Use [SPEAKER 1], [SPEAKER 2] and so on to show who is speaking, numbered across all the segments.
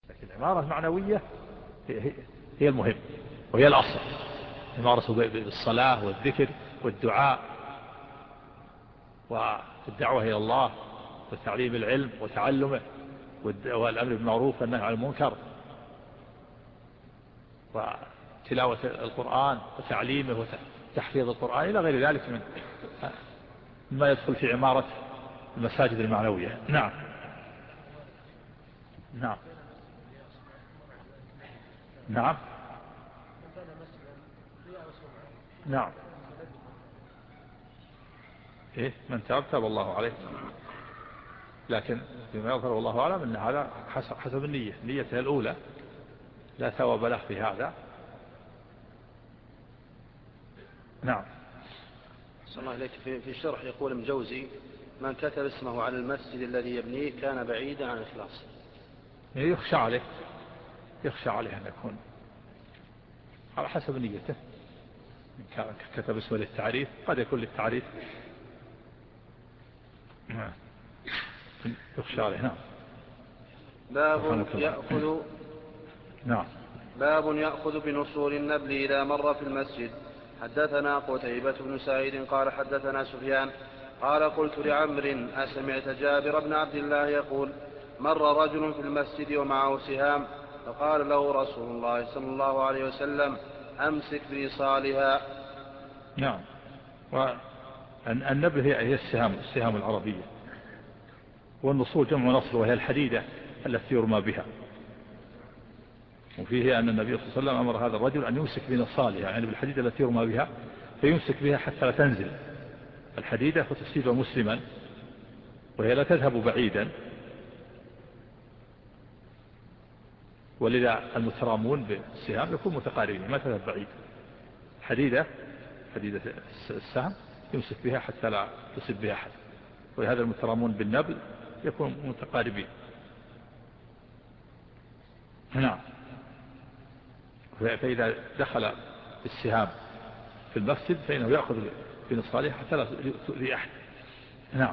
[SPEAKER 1] لكن العمارة المعنوية هي المهم وهي الأصل. عمارة بالصلاة والذكر والدعاء والدعوة إلى الله وتعليم العلم وتعلمه والأمر بالمعروف والنهي عن المنكر وتلاوة القرآن وتعليمه وتحفيظ القرآن إلى غير ذلك مما يدخل في عمارة المساجد المعنوية. نعم. نعم. نعم. نعم. إيه من تاب الله عليه. لكن بما يظهر والله أعلم أن هذا حسب النية، نيته الأولى لا ثواب له في هذا. نعم.
[SPEAKER 2] صلى الله عليك. في الشرح يقول مجوزي: من كتب اسمه على المسجد الذي يبنيه كان بعيدا عن الإخلاص.
[SPEAKER 1] يخشى عليه أن يكون على حسب نيته. إن كان كتب اسمه للتعريف قد يكون للتعريف. يخشى عليه. نعم.
[SPEAKER 2] باب يأخذ.
[SPEAKER 1] نعم.
[SPEAKER 2] باب يأخذ بنصور النبل إذا مر في المسجد. حدثنا قتيبة بن سعيد قال حدثنا سفيان قال قلت لعمرو: أسمعت جابر بن عبد الله يقول: مر رجل في المسجد ومعه سهام فقال له رسول الله صلى الله عليه وسلم: أمسك بإيصالها.
[SPEAKER 1] نعم. والنبل هي السهام العربية، والنصور جمع نصر وهي الحديدة التي يرمى بها. وفيه أن النبي صلى الله عليه وسلم أمر هذا الرجل أن يمسك بنصالها، يعني بالحديدة التي يرمى بها، فيمسك بها حتى لا تنزل الحديدة فتصيب مسلما وهي لا تذهب بعيدا. ولذا المترامون بالسهام يكون متقاربين ما تذهب بعيد. حديدة السهم يمسك بها حتى لا تصيب بها أحد، ولهذا المترامون بالنبل يكون متقاربين. نعم. فإذا دخل السهام في المسجد فإنه يأخذ بنصالها حتى لا تؤذي أحد. نعم.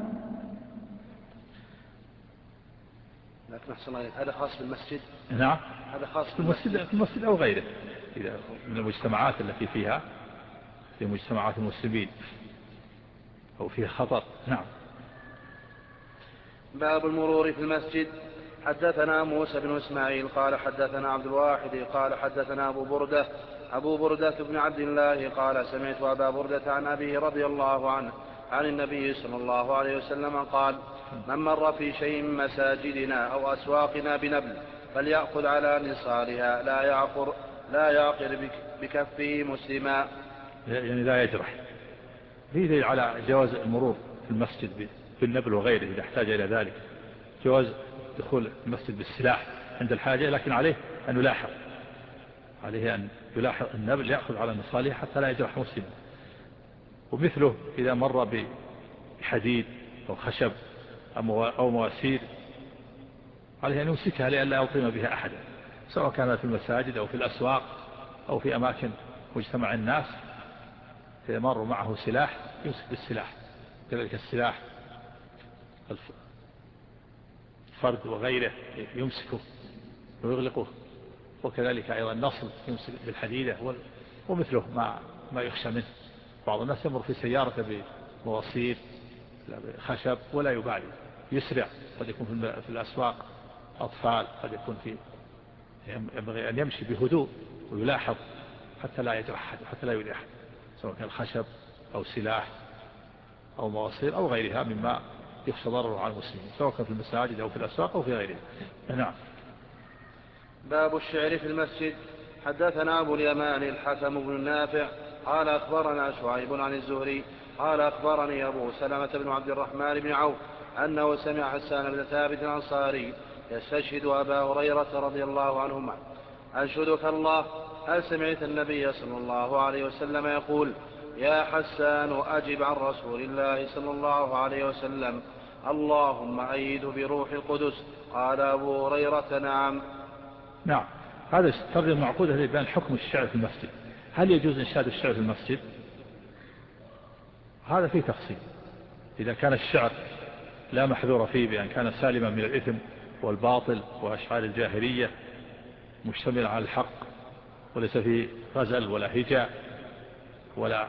[SPEAKER 2] لكن أحسن الله، هذا خاص بالمسجد.
[SPEAKER 1] نعم.
[SPEAKER 2] هذا خاص
[SPEAKER 1] في المسجد أو غيره، إذا من المجتمعات التي فيها في مجتمعات المسلمين أو فيها خطر. نعم.
[SPEAKER 2] باب المرور في المسجد. حدثنا موسى بن إسماعيل قال حدثنا عبد الواحد قال حدثنا أبو بردة بن عبد الله قال: سمعت أبا بردة عن أبيه رضي الله عنه عن النبي صلى الله عليه وسلم قال: من مر في شيء من مساجدنا أو أسواقنا بنبل فليأخذ على نصالها لا يعقر بكفه مسلما.
[SPEAKER 1] يعني لا يجرح. في دليل على جواز المرور في المسجد بالنبل وغيره إذا احتاج إلى ذلك. جواز دخول المسجد بالسلاح عند الحاجة، لكن عليه أن يلاحظ النبل يأخذ على نصالها حتى لا يجرح مسلما. ومثله إذا مر بحديد أو خشب أو مواسير عليه أن يمسكها لئلا يلطم بها أحدا، سواء كان في المساجد أو في الأسواق أو في أماكن مجتمع الناس. إذا مر معه سلاح يمسك بالسلاح، كذلك السلاح الفرد وغيره يمسكه ويغلقه، وكذلك أيضا النصل يمسك بالحديدة ومثله ما يخشى منه. بعض الناس يمر في سيارة بمواصير خشب ولا يبالي، يسرع. قد يكون في الأسواق أطفال، قد يكون ينبغي أن يمشي بهدوء ويلاحظ حتى لا يجرح أحد وحتى لا يؤذي أحد، سواء كان خشب أو سلاح أو مواصير أو غيرها مما يخشى ضرره على المسلمين، سواء كان في المساجد أو في الأسواق أو في غيرها. نعم.
[SPEAKER 2] باب الشعر في المسجد. حدثنا أبو اليمان الحكم بن النافع قال أخبرنا شعيب عن الزهري قال أخبرني أبو سلمة بن عبد الرحمن بن عوف أنه سمع حسان بن ثابت الأنصاري يستشهد أبا هريرة رضي الله عنهما: أنشدك الله، هل سمعت النبي صلى الله عليه وسلم يقول: يا حسان أجب عن رسول الله صلى الله عليه وسلم: اللهم أيد بروح القدس. قال أبو هريرة: نعم.
[SPEAKER 1] نعم. هذا الترجمة معقودة لبيان حكم الشعر في المسجد. هل يجوز إنشاد الشعر في المسجد؟ هذا فيه تفصيل. إذا كان الشعر لا محذور فيه بأن كان سالما من الإثم والباطل وأشعار الجاهلية مشتمل على الحق، وليس فيه غزل ولا هجاء ولا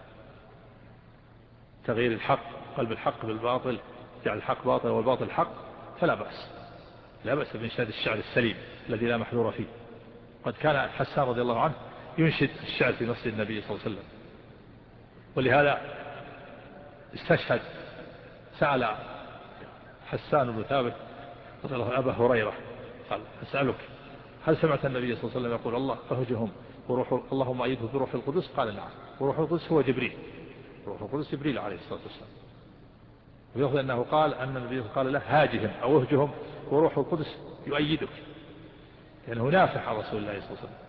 [SPEAKER 1] تغيير الحق، قلب الحق بالباطل، جعل الحق باطل والباطل حق، فلا بأس، لا بأس بإنشاد الشعر السليم الذي لا محذور فيه. قد كان حسان رضي الله عنه ينشد الشعر في مسجد النبي صلى الله عليه وسلم، ولهذا استشهد، سأل حسان بن ثابت رضي الله عنه أبا هريرة قال: أسألك هل سمعت النبي صلى الله عليه وسلم يقول الله أهجهم وروح اللهم أيده بروح القدس؟ قال: نعم. وروح القدس هو جبريل، روح القدس جبريل عليه الصلاة والسلام. ويأخذ أنه قال أن النبي قال له: هاجهم أو اهجهم وروح القدس يؤيدك، لأنه يعني نافع عن رسول الله صلى الله عليه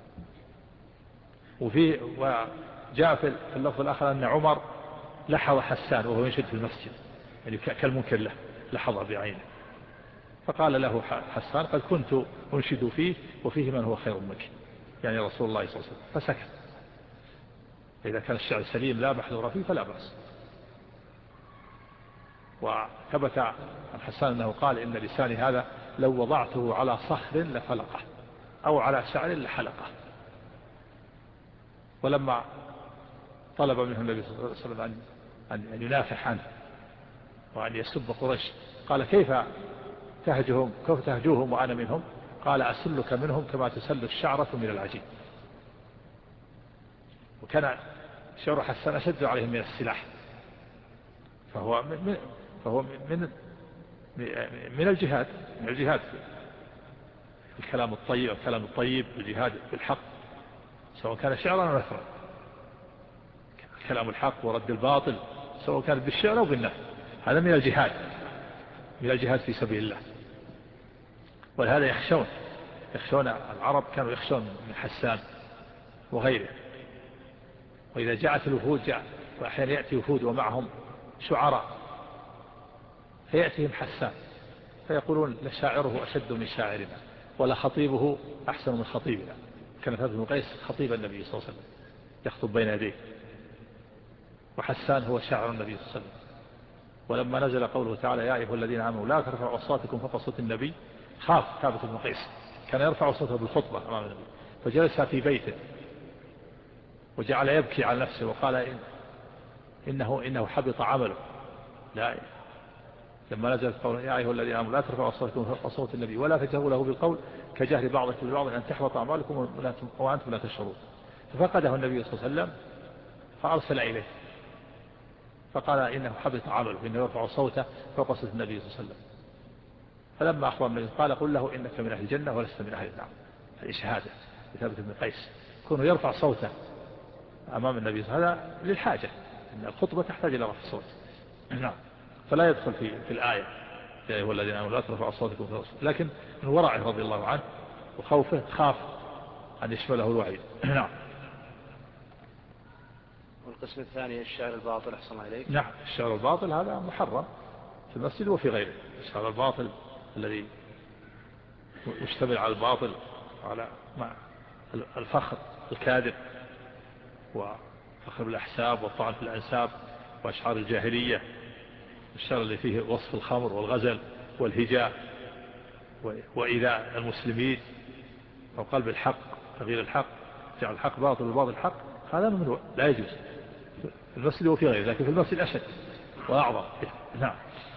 [SPEAKER 1] وسلم. وجاء في اللفظ الآخر أن عمر لحظ حسان وهو ينشد في المسجد، يعني كالمنكر له، لحظه بعينه، فقال له حسان: قد كنت أنشد فيه وفيه من هو خير منك، يعني رسول الله صلى الله عليه وسلم، فسكت. إذا كان الشعر سليم لا محذور فيه فلا بأس. وثبت عن حسان أنه قال: إن لساني هذا لو وضعته على صخر لفلقه، أو على شعر لحلقه. ولما طلب منه النبي صلى الله عليه وسلم أن ينافح عنه وأن يسب قريش، قال: كيف تهجوهم وأنا منهم؟ قال: أسلك منهم كما تسل الشعرة من العجين. وكان شعر حسان أشد عليهم من السلاح، فهو من الجهاد، من الجهاد في الكلام الطيب، الكلام الطيب بالجهاد بالحق، سواء كان شعرا أو نثرا، كلام الحق ورد الباطل سواء كان بالشعر أو بالنثر، هذا من الجهاد، من الجهاد في سبيل الله. ولهذا يخشون العرب، كانوا يخشون من حسان وغيره. وإذا جاءت الوفود وأحيانا يأتي وفود ومعهم شعراء، فيأتيهم حسان فيقولون: لشاعره أشد من شاعرنا، ولا خطيبه أحسن من خطيبنا. كان ثابت بن قيس خطيب النبي صلى الله عليه وسلم يخطب بين يديه، وحسان هو شاعر النبي صلى الله عليه وسلم. ولما نزل قوله تعالى: يا أيها الذين آمنوا لا ترفعوا أصواتكم فوق صوت النبي، خاف ثابت بن قيس، كان يرفع صوته بالخطبة أمام النبي، فجلس في بيته وجعل يبكي على نفسه وقال: إنه حبط عمله. لا، لما نزل قوله: يا أيها الذين آمنوا لا ترفعوا أصواتكم فوق صوت النبي ولا تجهروا له بالقول كجهر بعضكم لبعض أن تحبط أعمالكم وأنتم لا تشعرون. ففقده النبي صلى الله عليه وسلم فأرسل إليه فقال: إنه حبط عمله، إنه يرفع صوته فوق صوت النبي صلى الله عليه وسلم. فلما أخبر النبي قال: قل له إنك من أهل الجنة ولست من أهل النار. هذه شهادة لثابت بن قيس، كونه يرفع صوته أمام النبي صلى الله عليه وسلم، هذا للحاجة، إن الخطبة تحتاج إلى رفع الصوت. نعم، فلا يدخل في الآية: يا أيها الذين آمنوا لا ترفعوا أصواتكم فوق صوت، لكن من ورعه رضي الله عنه وخوفه خاف أن يشمله الوعيد. نعم.
[SPEAKER 2] والقسم الثاني الشعر الباطل أحسن عليك.
[SPEAKER 1] نعم، الشعر الباطل هذا محرم في المسجد وفي غيره. الشعر الباطل الذي يشتمل على الباطل، على الفخر الكاذب وفخر بالأحساب والطعن في الأنساب وأشعار الجاهلية، الشعر اللي فيه وصف الخمر والغزل والهجاء وإيذاء المسلمين وقلب الحق، تغيير الحق، جعل الحق باطل والباطل حق، هذا منه لا يجوز في المسجد وفي غيره، لكن في المسجد أشد وأعظم. نعم.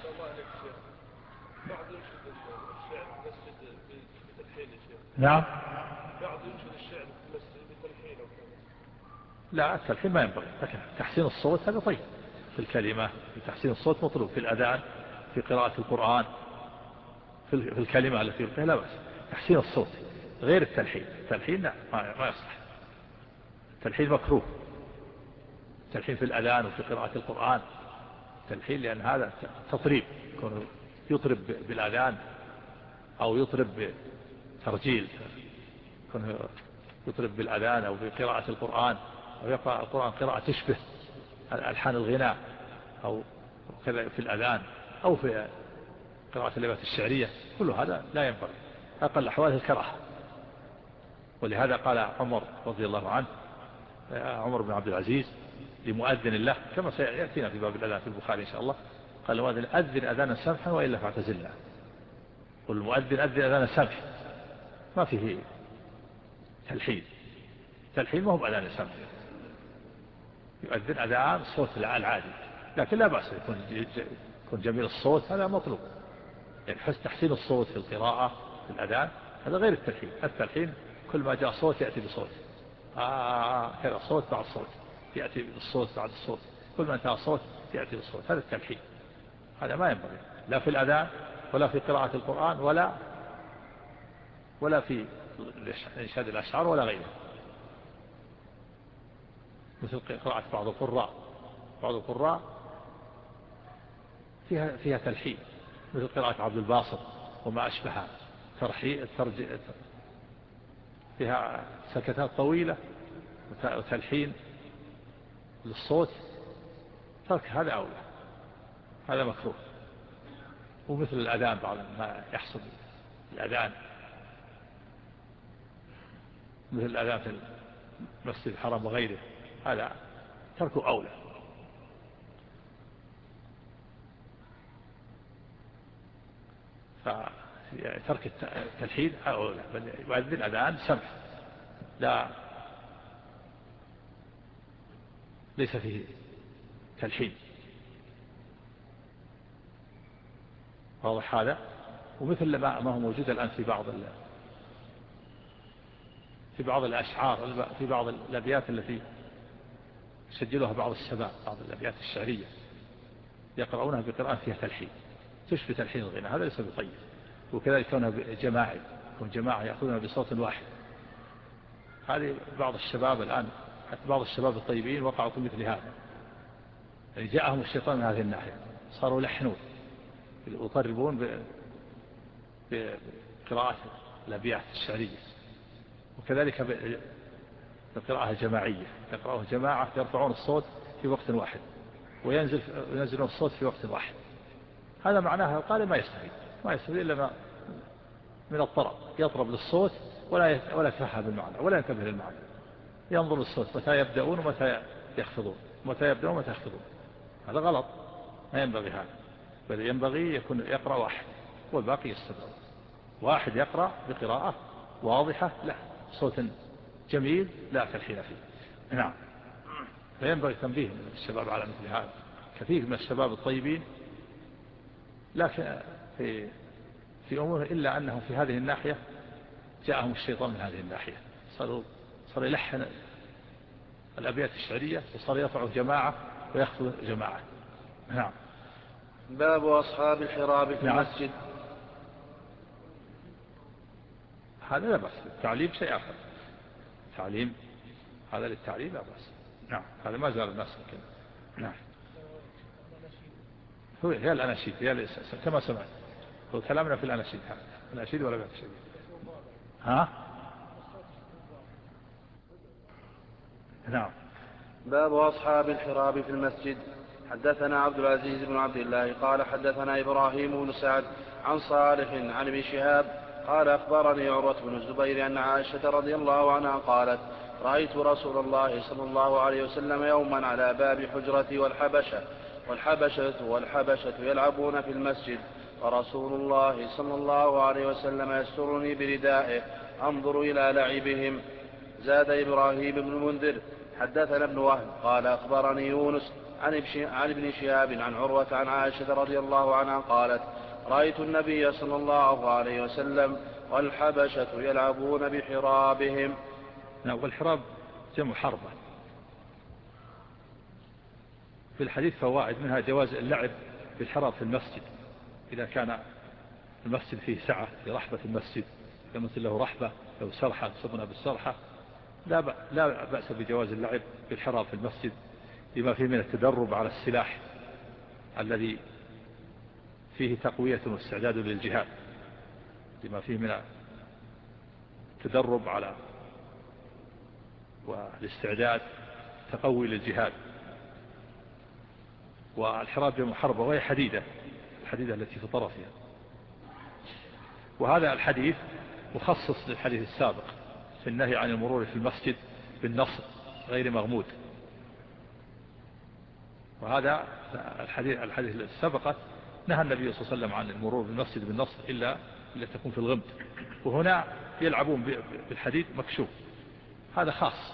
[SPEAKER 3] بعض ينشد الشعر في المسجد بتلحين يا شيخ.
[SPEAKER 1] نعم.
[SPEAKER 3] بعض ينشد الشعر في المسجد بتلحين أو كذا.
[SPEAKER 1] لا، التلحين ما ينبغي، لكن تحسين الصوت هذا طيب، في الكلمة، في تحسين الصوت مطلوب، في الأذان، في قراءة القرآن، في الكلمة التي يلقيها لا بأس، تحسين الصوت غير التلحين. التلحين لا، ما يصلح، التلحين مكروه، التلحين في الأذان وفي قراءة القرآن تلحين، لأن هذا تطريب، يطرب بالأذان أو يطرب بترجيل، يطرب بالأذان أو بقراءة القرآن، أو يقرأ القرآن قراءة تشبه ألحان الغناء، أو كذا في الأذان، أو في قراءة اللغات الشعرية، كل هذا لا ينبغي، أقل أحواله الكراهة. ولهذا قال عمر رضي الله عنه، عمر بن عبد العزيز لمؤذن الله، كما سيأتينا في باب الأذان في البخاري إن شاء الله، قال: المؤذن أذن أذانا سمحا وإلا فاعتزلنا. والمؤذن أذن أذان سمع ما فيه تلحين. تلحين ما هو أذان سمع، يؤذن أذان صوت العادي، لكن لا بأس يكون جميل الصوت، هذا مطلوب. يعني تحسين الصوت في القراءة في الأذان هذا غير التلحين. التلحين كل ما جاء صوت يأتي بصوت، كذا صوت بعد صوت يأتي بالصوت بعد الصوت، كل ما انتهى صوت يأتي بالصوت، هذا التلحين. هذا ما ينبغي لا في الأذان ولا في قراءة القرآن ولا في إنشاد الأشعار ولا غيره. مثل قراءة بعض القراء فيها تلحين، مثل قراءة عبد الباسط وما أشبهها، فيها سكتات طويلة وتلحين للصوت، ترك هذا أولى، هذا مكروه. ومثل الأذان بعض ما يحصل الأذان، مثل الأذان في المسجد الحرام وغيره، هذا تركه أولى. فترك التلحين أولى، بل يؤذن الأذان سمع ليس فيه تلحين. واضح هذا؟ ومثل ما هو موجود الآن في بعض الأشعار، في بعض الأبيات التي يسجلها بعض الشباب، بعض الأبيات الشعرية يقرؤونها بقراءة فيها تلحين تشبه تلحين الغناء، هذا ليس بطيب. وكذلك كونها جماعي، يكون جماعة يأخذونها بصوت واحد. هذه بعض الشباب الآن، حتى بعض الشباب الطيبين وقعوا في مثل هذا، يعني جاءهم الشيطان من هذه الناحية، صاروا يلحنون ويقربون بقراءة الأبيات الشعرية. وكذلك بالقراءة الجماعية، يقرأون جماعة يرفعون الصوت في وقت واحد وينزلون الصوت في وقت واحد. هذا معناها قال ما يستفيد إلا من الطرب، يطرب للصوت ولا يتفهم المعنى ولا ينتبه للمعنى، ينظر للصوت متى يبدأون ومتى يخفضون، هذا غلط، ما ينبغي هذا. بل ينبغي يقرأ واحد والباقي يستمع، واحد يقرأ بقراءة واضحة لا صوت جميل لا تلحين فيه. نعم. فينبغي تنبيه الشباب على مثل هذا. كثير من الشباب الطيبين لكن في أمور، إلا أنهم في هذه الناحية جاءهم الشيطان من هذه الناحية، صار يلحن الأبيات الشعرية وصار يرفع جماعة ويخفض جماعة. نعم.
[SPEAKER 2] باب أصحاب الحراب في المسجد.
[SPEAKER 1] هذا لا بأس، التعليم شيء آخر، تعليم هذا للتعليم لا بأس. نعم، هذا ما زال الناس كذا. نعم. هي الأناشيد هي كما سمعت، هو كلامنا في الأناشيد، هذا الأناشيد ولا بأس شيء. نعم.
[SPEAKER 2] باب أصحاب الحراب في المسجد. حدثنا عبد العزيز بن عبد الله قال حدثنا إبراهيم بن سعد عن صالح عن ابن شهاب قال أخبرني عروة بن الزبير أن عائشة رضي الله عنها قالت رأيت رسول الله صلى الله عليه وسلم يوما على باب حجرتي والحبشة يلعبون في المسجد، ورسول الله صلى الله عليه وسلم يسترني بردائه أنظر إلى لعبهم. زاد إبراهيم بن المنذر حدثنا ابن وهب قال أخبرني يونس عن ابن شهاب عن عروة عن عائشة رضي الله عنها قالت رأيت النبي صلى الله عليه وسلم والحبشة يلعبون بحرابهم.
[SPEAKER 1] والحراب جمع حربة. في الحديث فوائد، منها جواز اللعب بالحراب في المسجد إذا كان المسجد فيه سعة، في رحبة المسجد كمثل له رحبة أو سرحة سمنا بالسرحة، لا بأس بجواز اللعب بالحراب في المسجد لما فيه من التدرب على السلاح الذي فيه تقوية واستعداد للجهاد، لما فيه من التدرب على والاستعداد تقوي للجهاد. والحراب جمع حربة وهي الحديدة التي في طرفها. وهذا الحديث مخصص للحديث السابق في النهي عن المرور في المسجد بالنصر غير مغمود. وهذا الحديث السابقة نهى النبي صلى الله عليه وسلم عن المرور بالمسجد بالنصر إلا التي تكون في الغمد، وهنا يلعبون بالحديد مكشوف، هذا خاص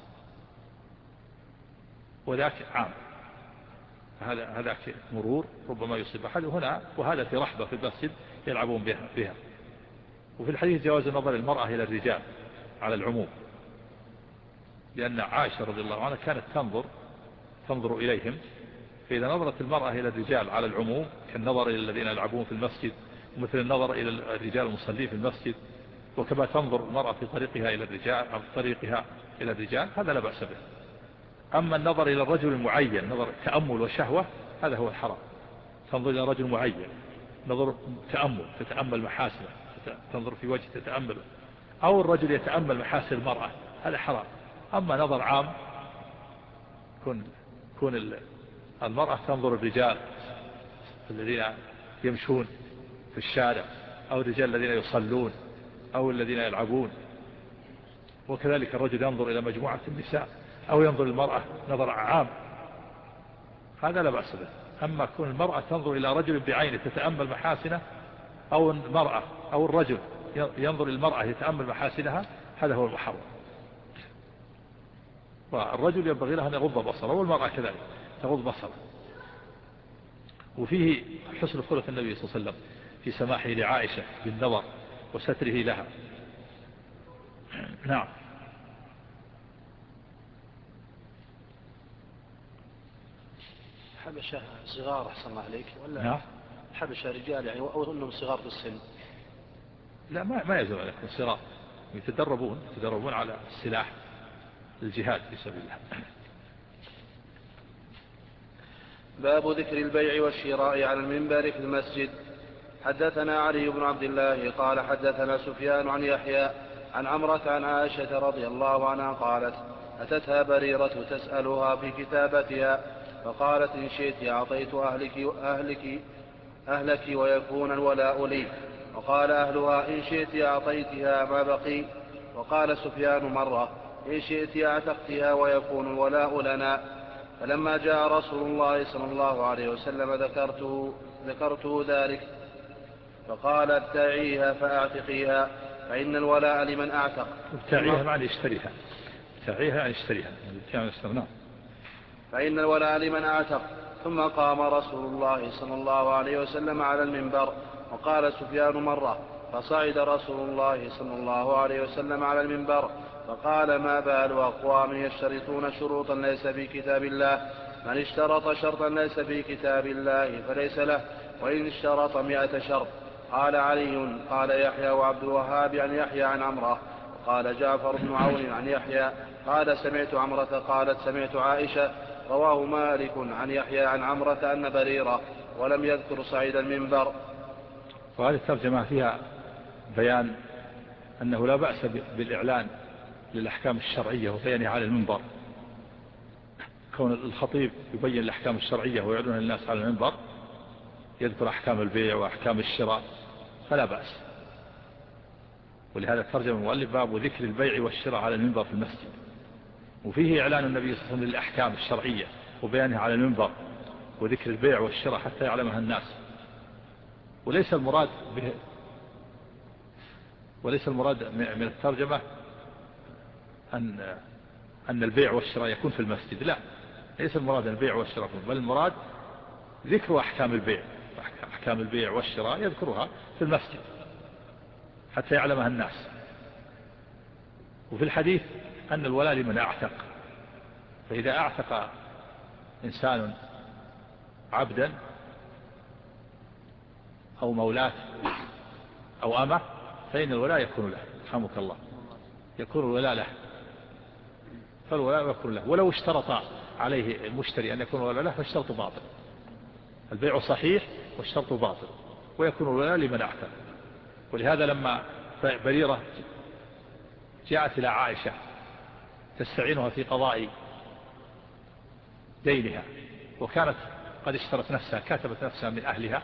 [SPEAKER 1] وذاك عام، هذاك مرور ربما يصيب أحد هنا، وهذا في رحبة في المسجد يلعبون بها. وفي الحديث جواز النظر المرأة إلى الرجال على العموم، لأن عائشة رضي الله عنها كانت تنظر إليهم، فإذا نظرت المرأة إلى الرجال على العموم كالنظر إلى الذين يلعبون في المسجد، ومثل النظر إلى الرجال المصلين في المسجد، وكما تنظر المرأة في طريقها إلى الرجال أو طريقها إلى الرجال، هذا لا بأس به. أما النظر إلى الرجل المعين نظر تأمل وشهوة، هذا هو الحرام. تنظر إلى رجل معين نظر تأمل، تتأمل محاسنه، تنظر في وجه تتأمله، أو الرجل يتأمل محاسن المرأة، هذا حرام. أما نظر عام كون المرأة تنظر الرجال الذين يمشون في الشارع، أو الرجال الذين يصلون، أو الذين يلعبون، وكذلك الرجل ينظر إلى مجموعة النساء، أو ينظر المرأة نظر عام، هذا لا بأس به. أما كون المرأة تنظر إلى رجل بعينه تتأمل محاسنه، أو المرأة أو الرجل ينظر المرأة يتأمل محاسنها، هذا هو المحرم. والرجل ينبغي له أن يغض بصره، والمرأة كذلك تغض بصره. وفيه حسن خلق النبي صلى الله عليه وسلم في سماحه لعائشة بالنظر وستره لها. نعم.
[SPEAKER 2] حبشة صغار أحسن الله عليك، ولا
[SPEAKER 1] نعم.
[SPEAKER 2] حبشة رجال يعني، أو أنهم صغار في السن؟
[SPEAKER 1] لا، ما يزال عليكم الصغار، يتدربون على السلاح الجهاد في سبيل الله.
[SPEAKER 2] باب ذكر البيع والشراء على المنبر في المسجد. حدثنا علي بن عبد الله قال حدثنا سفيان عن يحيى عن عمرة عن عائشة رضي الله عنها قالت: أتتها بريرة تسألها في كتابتها، فقالت: إن شئت أعطيت أهلك ويكون الولاء لي. وقال أهلها: إن شئت أعطيتها ما بقي. وقال سفيان مرة: إن شئت أعتقتها ويكون الولاء لنا. فلما جاء رسول الله صلى الله عليه وسلم ذكرته ذلك، فقال: ابتاعيها فأعتقيها، فإن الولاء لمن أعتق.
[SPEAKER 1] ابتاعيها معنى اشتريها، ابتاعيها يعني اشتريها،
[SPEAKER 2] فإن الولاء لمن أعتق. ثم قام رسول الله صلى الله عليه وسلم على المنبر. وقال سفيان مرة: فصعد رسول الله صلى الله عليه وسلم على المنبر فقال: ما بال أقوام يشترطون شروطا ليس في كتاب الله، من اشترط شرطا ليس في كتاب الله فليس له، وإن اشترط 100 شرط. قال علي: قال يحيى وعبد الوهاب عن يحيى عن عمرة. وقال جعفر بن عون عن يحيى قال: سمعت عمرة قالت: سمعت عائشة. رواه مالك عن يحيى عن عمرة أن بريرة، ولم يذكر صعيد المنبر.
[SPEAKER 1] وهذه الترجمة فيها بيان أنه لا بأس بالإعلان للأحكام الشرعية وبيانها على المنبر. كون الخطيب يبين الأحكام الشرعية ويعلنها الناس على المنبر، يذكر أحكام البيع وأحكام الشراء، فلا بأس. ولهذا ترجم المؤلف باب ذكر البيع والشراء على المنبر في المسجد. وفيه إعلان النبي صلى الله عليه وسلم للأحكام الشرعية وبيانها على المنبر، وذكر البيع والشراء حتى يعلمها الناس. وليس المراد من الترجمة أن البيع والشراء يكون في المسجد، لا، ليس المراد البيع والشراء، بل المراد ذكر أحكام البيع، أحكام البيع والشراء يذكرها في المسجد حتى يعلمها الناس. وفي الحديث أن الولاء لمن أعتق، فإذا أعتق إنسان عبدا أو مولاة أو أمة فإن الولاء يكون له، رحمك الله، يكون الولاء له، فالولاء يكون له. ولو اشترط عليه المشتري أن يكون الولاء له فالشرط باطل. البيع صحيح والشرط باطل، ويكون الولاء لمن أعتق. ولهذا لما بريرة جاءت إلى عائشة تستعينها في قضاء دينها، وكانت قد اشترت نفسها، كتبت نفسها من أهلها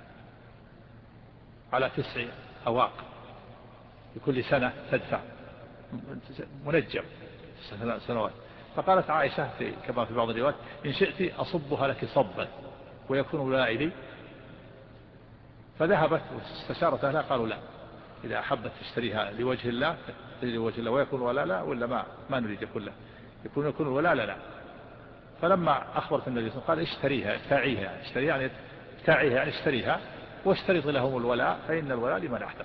[SPEAKER 1] على 9 أواق بكل سنة تدفع، منجم سنوات. فقالت عائشة كما في بعض الروايات: إن شئت أصبها لك صبا ويكون ولائي لي. فذهبت واستشارت أهلها قالوا لا، إذا أحبت تشتريها لوجه الله تشتري لوجه الله ويكون ولا لا، ولا ما نريد يكون له، يكون ولا لا. فلما أخبرت النبي صلى الله عليه وسلم قال اشتريها، ابتاعيها، اشتريها يعني ابتاعيها يعني اشتريها واشترط لهم الولاء فإن الولاء لمن اعتق.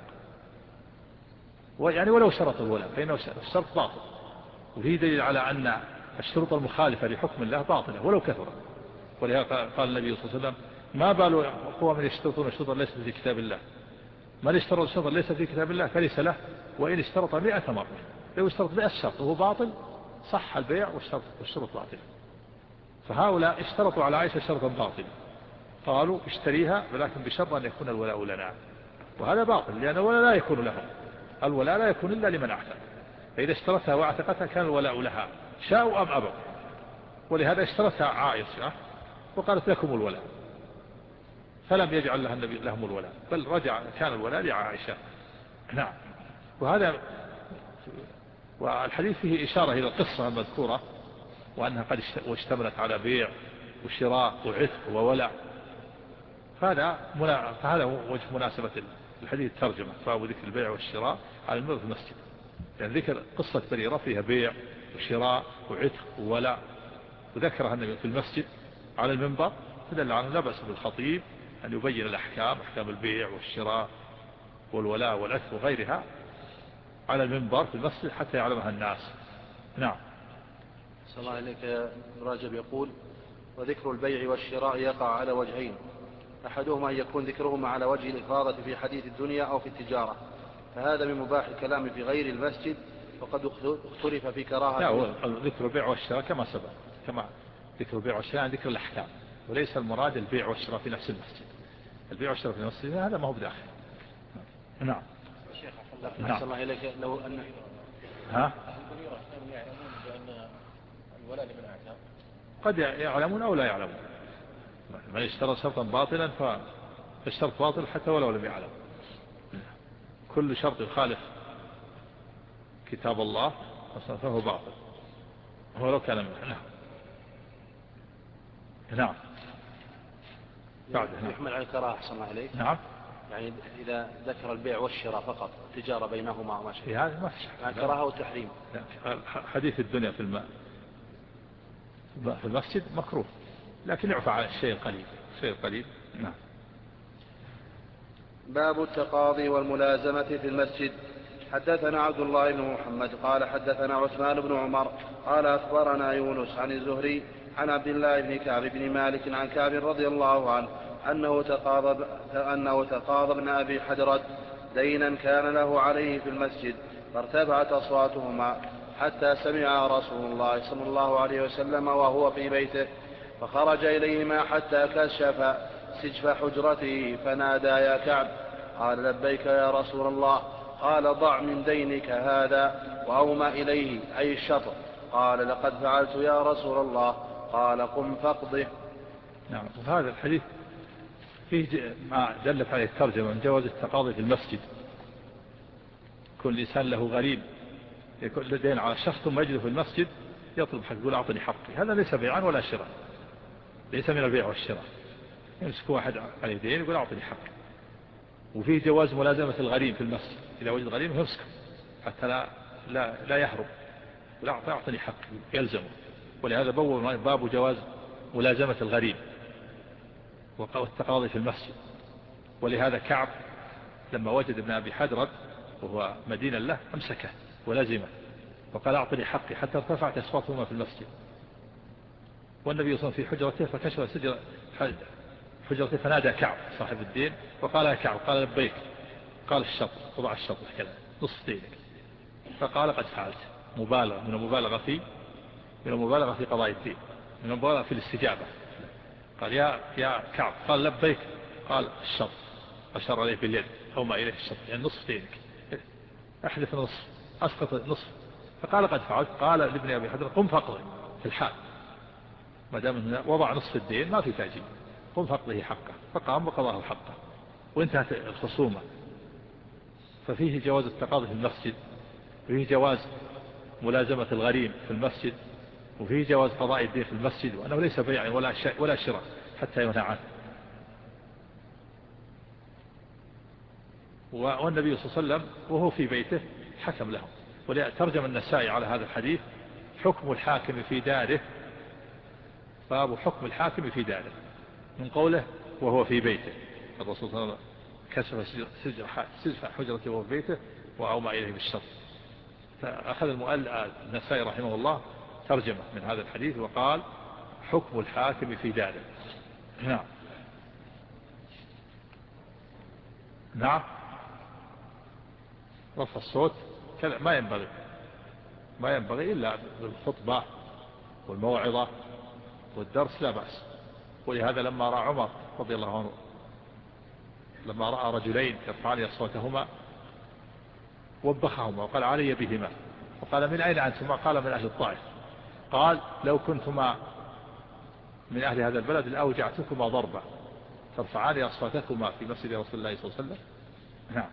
[SPEAKER 1] يعني ولو شرط الولاء فإنه الشرط باطل. وفيه دليل على أن الشروط المخالفة لحكم الله باطلة ولو كثرت. ولهذا قال النبي صلى الله عليه وسلم ما بال أقوام من يشترطون شروطا ليست في كتاب الله، من اشترط شرطا ليس في كتاب الله فليس له وإن اشترط 100 مرة. لو اشترط 100 شرط وهو باطل صح البيع والشرط باطل. فهؤلاء اشترطوا على عائشة شرطا باطلا، قالوا اشتريها ولكن بشرط أن يكون الولاء لنا، وهذا باطل لأن الولاء لا يكون لهم، الولاء لا يكون إلا لمن اعتق. فإذا اشترتها واعتقتها كان الولاء لها شاءوا أم أبوا. ولهذا اشترتها عائشة وقالت لكم الولاء، فلم يجعل لها النبي لهم الولاء، بل رجع كان الولاء لعائشة. نعم. والحديث فيه إشارة إلى القصة المذكورة وأنها قد اشتملت على بيع وشراء وعتق وولع. فهذا وجه مناسبة الحديث الترجمة، باب ذكر البيع والشراء على المنبر في المسجد. يعني ذكر قصة بريرة فيها بيع وشراء وعتق وولع وذكرها النبي في المسجد على المنبر، فدل عنه لا بأس بالخطيب أن يبين الأحكام، أحكام البيع والشراء والولاء والعتق وغيرها على المنبر في المسجد حتى يعلمها الناس. نعم.
[SPEAKER 2] صلى الله عليك يا ابن رجب يقول: وذكر البيع والشراء يقع على وجهين، أحدهما أن يكون ذكرهما على وجه الإفاضة في حديث الدنيا أو في التجارة، فهذا من مباح الكلام في غير المسجد، وقد اختلف في كراهة.
[SPEAKER 1] لا، ذكر البيع والشراء كما سبق، كما ذكر البيع والشراء عن ذكر الأحكام، وليس المراد البيع والشراء في نفس المسجد. البيع والشراء في نفس المسجد هذا ما هو بداخل. نعم.
[SPEAKER 2] أحسن الله إليك. لو أن
[SPEAKER 1] ها
[SPEAKER 3] البريرة كانوا يعلمون بأن الولاء لمن اعتق؟
[SPEAKER 1] قد يعلمون أو لا يعلمون. من اشترى شرطا باطلا فالشرط باطل حتى ولو لم يعلم. كل شرط يخالف كتاب الله فهو باطل ولو كان منه. نعم. نعم.
[SPEAKER 2] يحمل على الكراهة. أحسن الله إليك.
[SPEAKER 1] نعم.
[SPEAKER 2] يعني إذا ذكر البيع والشراء فقط، التجارة بينهما وما شابه،
[SPEAKER 1] هذا ما في
[SPEAKER 2] كراهة وتحريم.
[SPEAKER 1] حديث الدنيا في المسجد مكروه، لكن يعفى على الشيء القليل، شيء قليل. نعم.
[SPEAKER 2] باب التقاضي والملازمة في المسجد. حدثنا عبد الله بن محمد قال حدثنا عثمان بن عمر قال أخبرنا يونس عن الزهري عن عبد الله بن كعب بن مالك عن كعب رضي الله عنه أنه تقاضى ابن أبي حدرد دينا كان له عليه في المسجد، فارتفعت أصواتهما حتى سمع رسول الله صلى الله عليه وسلم وهو في بيته، فخرج إليهما حتى كشف سجف حجرته فنادى: يا كعب. قال: لبيك يا رسول الله. قال: ضع من دينك هذا، وأومى إليه أي الشطر. قال: لقد فعلت يا رسول الله. قال: قم فاقضه.
[SPEAKER 1] نعم. وهذا الحديث فيه ما دلت عليه الترجمة من جواز التقاضي في المسجد. كل إنسان له غريب يكون لدين على شخص ثم يجد في المسجد يطلب حق، يقول أعطني حقي. هذا ليس بيعا ولا شراء، ليس من البيع والشراء. يمسك واحد عليه دين يقول أعطني حقي. وفيه جواز ملازمة الغريم في المسجد، إذا وجد غريم يمسكه حتى لا يهرب، لا أعطني حقي يلزمه. ولهذا باب جواز ملازمة الغريم والتقاضي في المسجد. ولهذا كعب لما وجد ابن أبي حدرد وهو مدينة له أمسكه ولازمه وقال أعطني حقي حتى ارتفعت أصواتهما في المسجد. والنبي صلى الله عليه وسلم في حجرته فكشف سجر حجرته فنادى كعب صاحب الدين وقال: يا كعب. قال: لبيك. قال: الشطر، وضع الشطر كذا نصف دينك. فقال: قد فعلت. مبالغة من المبالغة في قضاء الدين، من المبالغة في الاستجابة. قال: يا كعب. قال: لبيك. قال: الشطر، أشار عليه باليد أو ما إليه الشطر، يعني نصف دينك، أحدث نصف، أسقط نصف. فقال: قد فعلت. قال لابن أبي حدرد: قم فاقضه في الحال، ما دام وضع نصف الدين ما في تأجيل، قم فاقضه حقه. فقام وقضاه حقه وانتهت الخصومة. ففيه جواز التقاضي في المسجد، وفيه جواز ملازمة الغريم في المسجد، وفيه جواز قضاء الدين في المسجد، وأنه ليس بيع ولا شراء حتى ينهى عنه. والنبي صلى الله عليه وسلم وهو في بيته حكم لهم. ولترجم النسائي على هذا الحديث حكم الحاكم في داره، باب حكم الحاكم في داره، من قوله وهو في بيته. الرسول صلى الله عليه وسلم كشف سجف حجرته وهو في بيته وأومى إليه بالشر. فأخذ النسائي رحمه الله ترجمة من هذا الحديث وقال حكم الحاكم في داره. نعم. نعم. رفع الصوت ما ينبغي إلا بالخطبة والموعظة والدرس لا بأس. ولهذا لما رأى عمر رضي الله عنه لما رأى رجلين يرفعان أصواتهما وبخهما وقال علي بهما، وقال من أين أنتما؟ قال من أهل الطائف. قال لو كنتما من أهل هذا البلد لأوجعتكما ضربا ترفعان أصواتكما في مسجد رسول الله صلى الله عليه وسلم. نعم.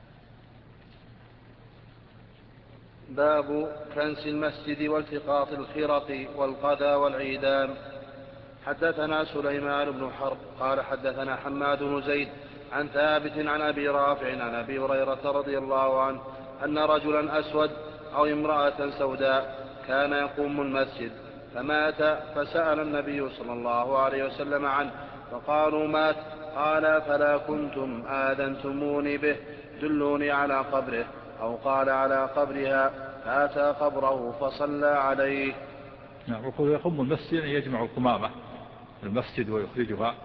[SPEAKER 2] باب كنس المسجد والتقاط الخرق والقذى والعيدان. حدثنا سليمان بن حرب قال حدثنا حماد بن زيد عن ثابت عن أبي رافع عن أبي هريرة رضي الله عنه أن رجلا أسود أو امرأة سوداء كان يقوم المسجد فمات، فسأل النبي صلى الله عليه وسلم عنه فقالوا مات. قال فلا كنتم آذنتموني به، دلوني على قبره، أو قال على قبرها، فأتى قبره فصلى عليه.
[SPEAKER 1] نعم. وقال يقوم المسجد أن يجمع القمامة المسجد ويخرجها.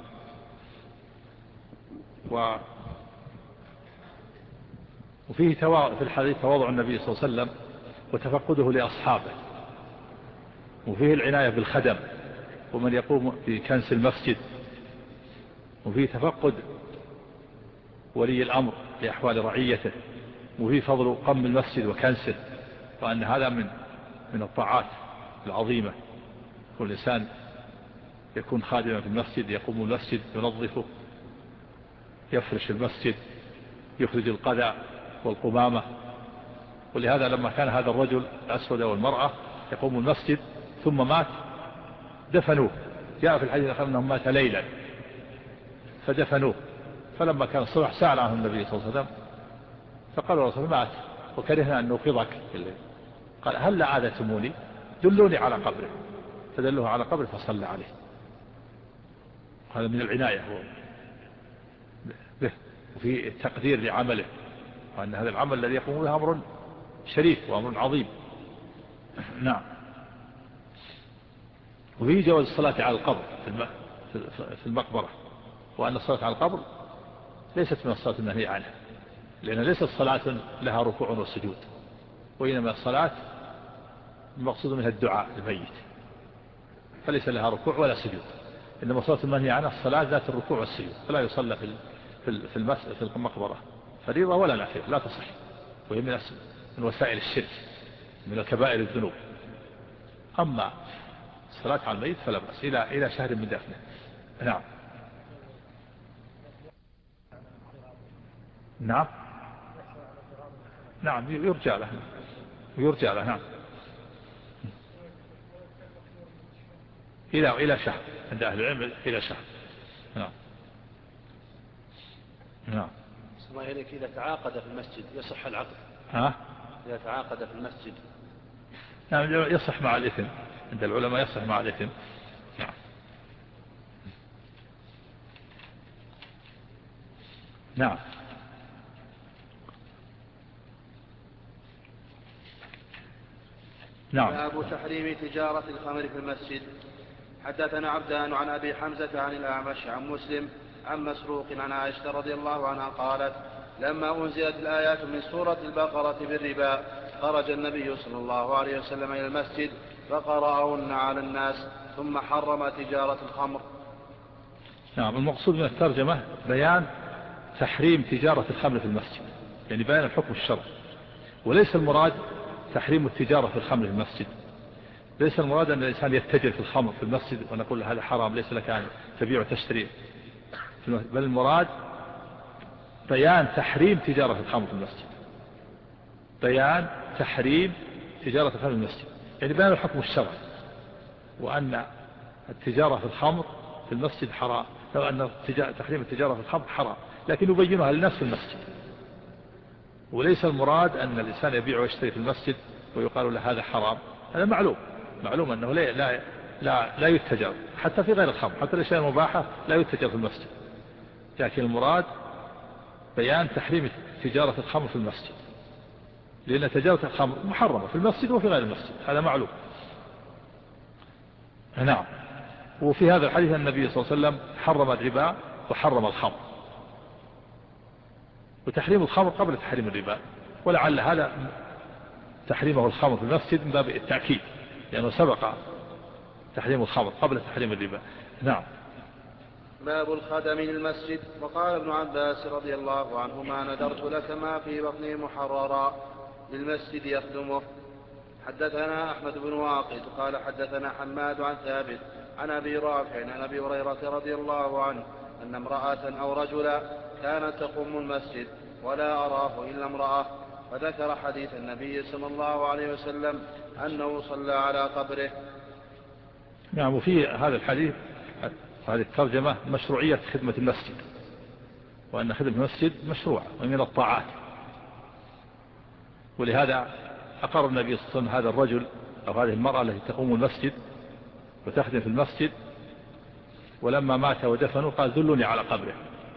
[SPEAKER 1] وفيه في الحديث تواضع النبي صلى الله عليه وسلم وتفقده لأصحابه، وفيه العناية بالخدم ومن يقوم بكنس المسجد، وفيه تفقد ولي الأمر لأحوال رعيته، وفيه فضل قم المسجد وكنسه، وأن هذا من الطاعات العظيمة. كل إنسان يكون خادما في المسجد، يقوم المسجد ينظفه، يفرش المسجد، يخرج القذى والقمامة. ولهذا لما كان هذا الرجل الأسود والمرأة يقوم المسجد ثم مات دفنوه. جاء في الحديث أنهم مات ليلا فدفنوه. فلما كان الصبح سأل عنه النبي صلى الله عليه وسلم فقال الرسول مات وكرهنا أن نوقظك في الليل. قال هل عادتموني؟ دلوني على قبره، فدلوه على قبره فصلى عليه. هذا من العناية به، وفي تقدير لعمله، وأن هذا العمل الذي يقوم به أمر شريف وأمر عظيم. نعم. وفيه جواز الصلاة على القبر في المقبرة، وأن الصلاة على القبر ليست من الصلاة المنهي عنها، لأن ليست صلاة لها ركوع وسجود، وإنما الصلاة المقصود منها الدعاء للميت، فليس لها ركوع ولا سجود. إنما الصلاة المنهي عنها الصلاة ذات الركوع والسجود، فلا يصلى في المقبرة فريضة ولا نافلة، لا تصح، وهي من وسائل الشرك، من الكبائر الذنوب. أما الصلاة على الميت فلا بأس إلى شهر من دفنه. نعم. نعم. نعم يرجى له نعم إلى شهر عند أهل العلم، إلى شهر. نعم. نعم.
[SPEAKER 2] الله إليك إذا تعاقد في المسجد يصح العقد؟ إذا تعاقد في المسجد
[SPEAKER 1] نعم يصح مع الإثم، عند العلماء يصح مع الإثم. نعم. نعم. نعم.
[SPEAKER 2] باب تحريم تجارة الخمر في المسجد. حدثنا عبدان عن أبي حمزة عن الأعمش عن مسلم عن مسروق عن عائشة رضي الله عنها قالت لما أنزلت الآيات من سورة البقرة بالربا خرج النبي صلى الله عليه وسلم إلى المسجد فقرأهن على الناس ثم حرم تجارة الخمر.
[SPEAKER 1] نعم. المقصود من الترجمة بيان تحريم تجارة الخمر في المسجد، يعني بيان الحكم الشرعي، وليس المراد تحريم التجارة في الخمر في المسجد. ليس المراد أن الإنسان يتجر في الخمر في المسجد ونقول هذا حرام ليس لك أن تبيع وتشتري، بل المراد بيان تحريم تجارة الخمر في المسجد، بيان تحريم تجارة الخمر في المسجد، يعني بيان الحكم الشرعي، وأن التجارة في الخمر في المسجد حرام، لو أن تحريم التجارة في الخمر حرام، لكن يبينها للناس في المسجد وليس المراد أن الإنسان يبيع ويشتري في المسجد ويقال له هذا حرام. هذا معلوم أنه لا يتجر حتى في غير الخمر، حتى الأشياء المباحة لا يتجر في المسجد، لكن المراد بيان تحريم تجارة الخمر في المسجد، لأن تجارة الخمر محرمة في المسجد وفي غير المسجد، هذا معلوم. نعم. وفي هذا الحديث النبي صلى الله عليه وسلم حرم الربا وحرم الخمر، وتحريم الخمر قبل تحريم الربا، ولعل هذا تحريمه الخمر في المسجد من باب التأكيد، لأنه سبق تحريم الخمر قبل تحريم الربا. نعم.
[SPEAKER 2] باب الخدم للمسجد. وقال ابن عباس رضي الله عنهما نذرت لك ما في بطني محررا للمسجد يخدمه. حدثنا أحمد بن واقد قال حدثنا حماد عن ثابت عن أبي رافع عن أبي هريرة رضي الله عنه أن امرأة أو رجلا كانت تقوم المسجد ولا أراه إلا امرأة، وذكر حديث النبي صلى الله عليه وسلم أنه صلى على قبره.
[SPEAKER 1] نعم. وفي هذا الحديث هذه الترجمة مشروعية خدمة المسجد، وأن خدمة المسجد مشروعة ومن الطاعات، ولهذا أقر النبي صلى الله عليه وسلم هذا الرجل أو هذه المرأة التي تقوم المسجد وتخدم في المسجد، ولما مات ودفنوا قال دلوني على قبره،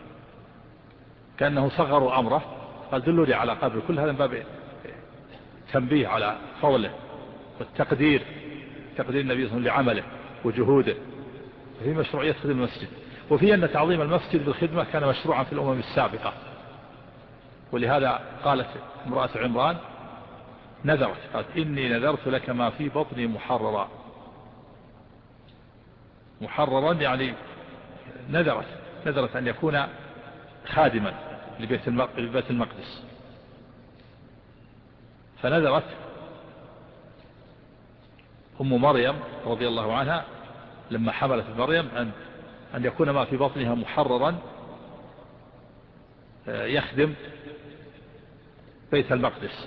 [SPEAKER 1] كأنه صغروا أمره، قال دلوني على قبره. كل هذا من باب تنبيه على فضله والتقدير، تقدير النبي صلى الله عليه وسلم لعمله وجهوده، في مشروعية خدمة المسجد. وفي أن تعظيم المسجد بالخدمة كان مشروعا في الأمم السابقة، ولهذا قالت امرأة عمران نذرت، قالت إني نذرت لك ما في بطني محررا. محررا يعني نذرت أن يكون خادما لبيت المقدس، فنذرت أم مريم رضي الله عنها لما حملت مريم أن يكون ما في بطنها محررا يخدم بيت المقدس.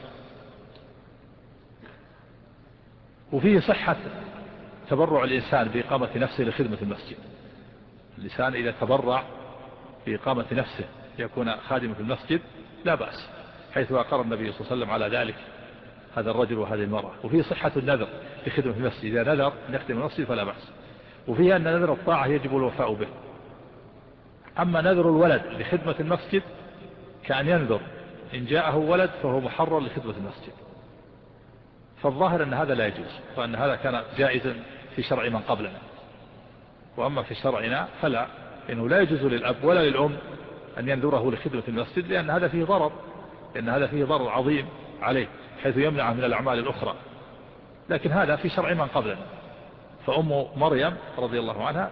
[SPEAKER 1] وفيه صحة تبرع الإنسان بإقامة نفسه لخدمة المسجد. الإنسان إذا تبرع بإقامة نفسه ليكون خادما في المسجد لا بأس، حيث أقر النبي صلى الله عليه وسلم على ذلك هذا الرجل وهذه المرأة. وفيه صحة النذر لخدمة المسجد، إذا نذر أن يخدم المسجد فلا بأس. وفيه أن نذر الطاعة يجب الوفاء به. أما نذر الولد لخدمة المسجد كأن ينذر إن جاءه ولد فهو محرر لخدمة المسجد، فالظاهر أن هذا لا يجوز، وأن هذا كان جائزا في شرع من قبلنا. وأما في شرعنا فلا، إنه لا يجوز للأب ولا للأم أن ينذره لخدمة المسجد، لأن هذا فيه ضرر عظيم عليه، حيث يمنعه من الأعمال الأخرى. لكن هذا في شرع من قبلنا. فأم مريم رضي الله عنها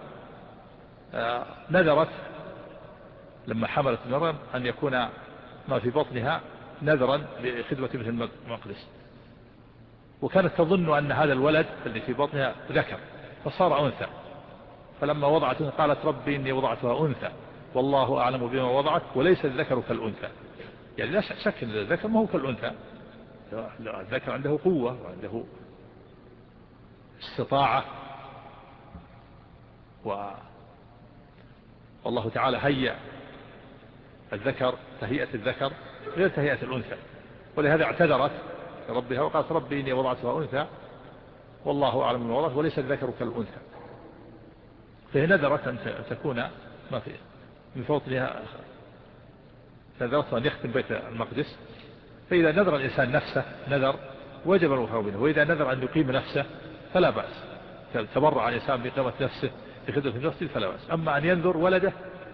[SPEAKER 1] نذرت لما حملت مريم أن يكون ما في بطنها نذرا لخدمة بيت المقدس، وكانت تظن أن هذا الولد الذي في بطنها ذكر فصار أنثى، فلما وضعته قالت ربي إني وضعتها أنثى والله أعلم بما وضعت وليس الذكر كالأنثى. يعني لا شك أن الذكر ما هو كالأنثى، الذكر عنده قوة وعنده استطاعة، والله تعالى هيأ الذكر تهيئة الذكر غير تهيئة الأنثى، ولهذا اعتذرت ربها وقالت ربي إني وضعتها أنثى والله أعلم بما وضعت وليس الذكر كالأنثى. فهي نذرت أن تكون ما في من فوطنها، نذرت أن يختم بيت المقدس. فإذا نذر الإنسان نفسه نذر وجب الوفاء به، وإذا نذر أن يقيم نفسه فلا بأس، تبرع الإنسان بإقامة نفسه لخدمة المسجد فلا بأس. أما أن ينذر ولده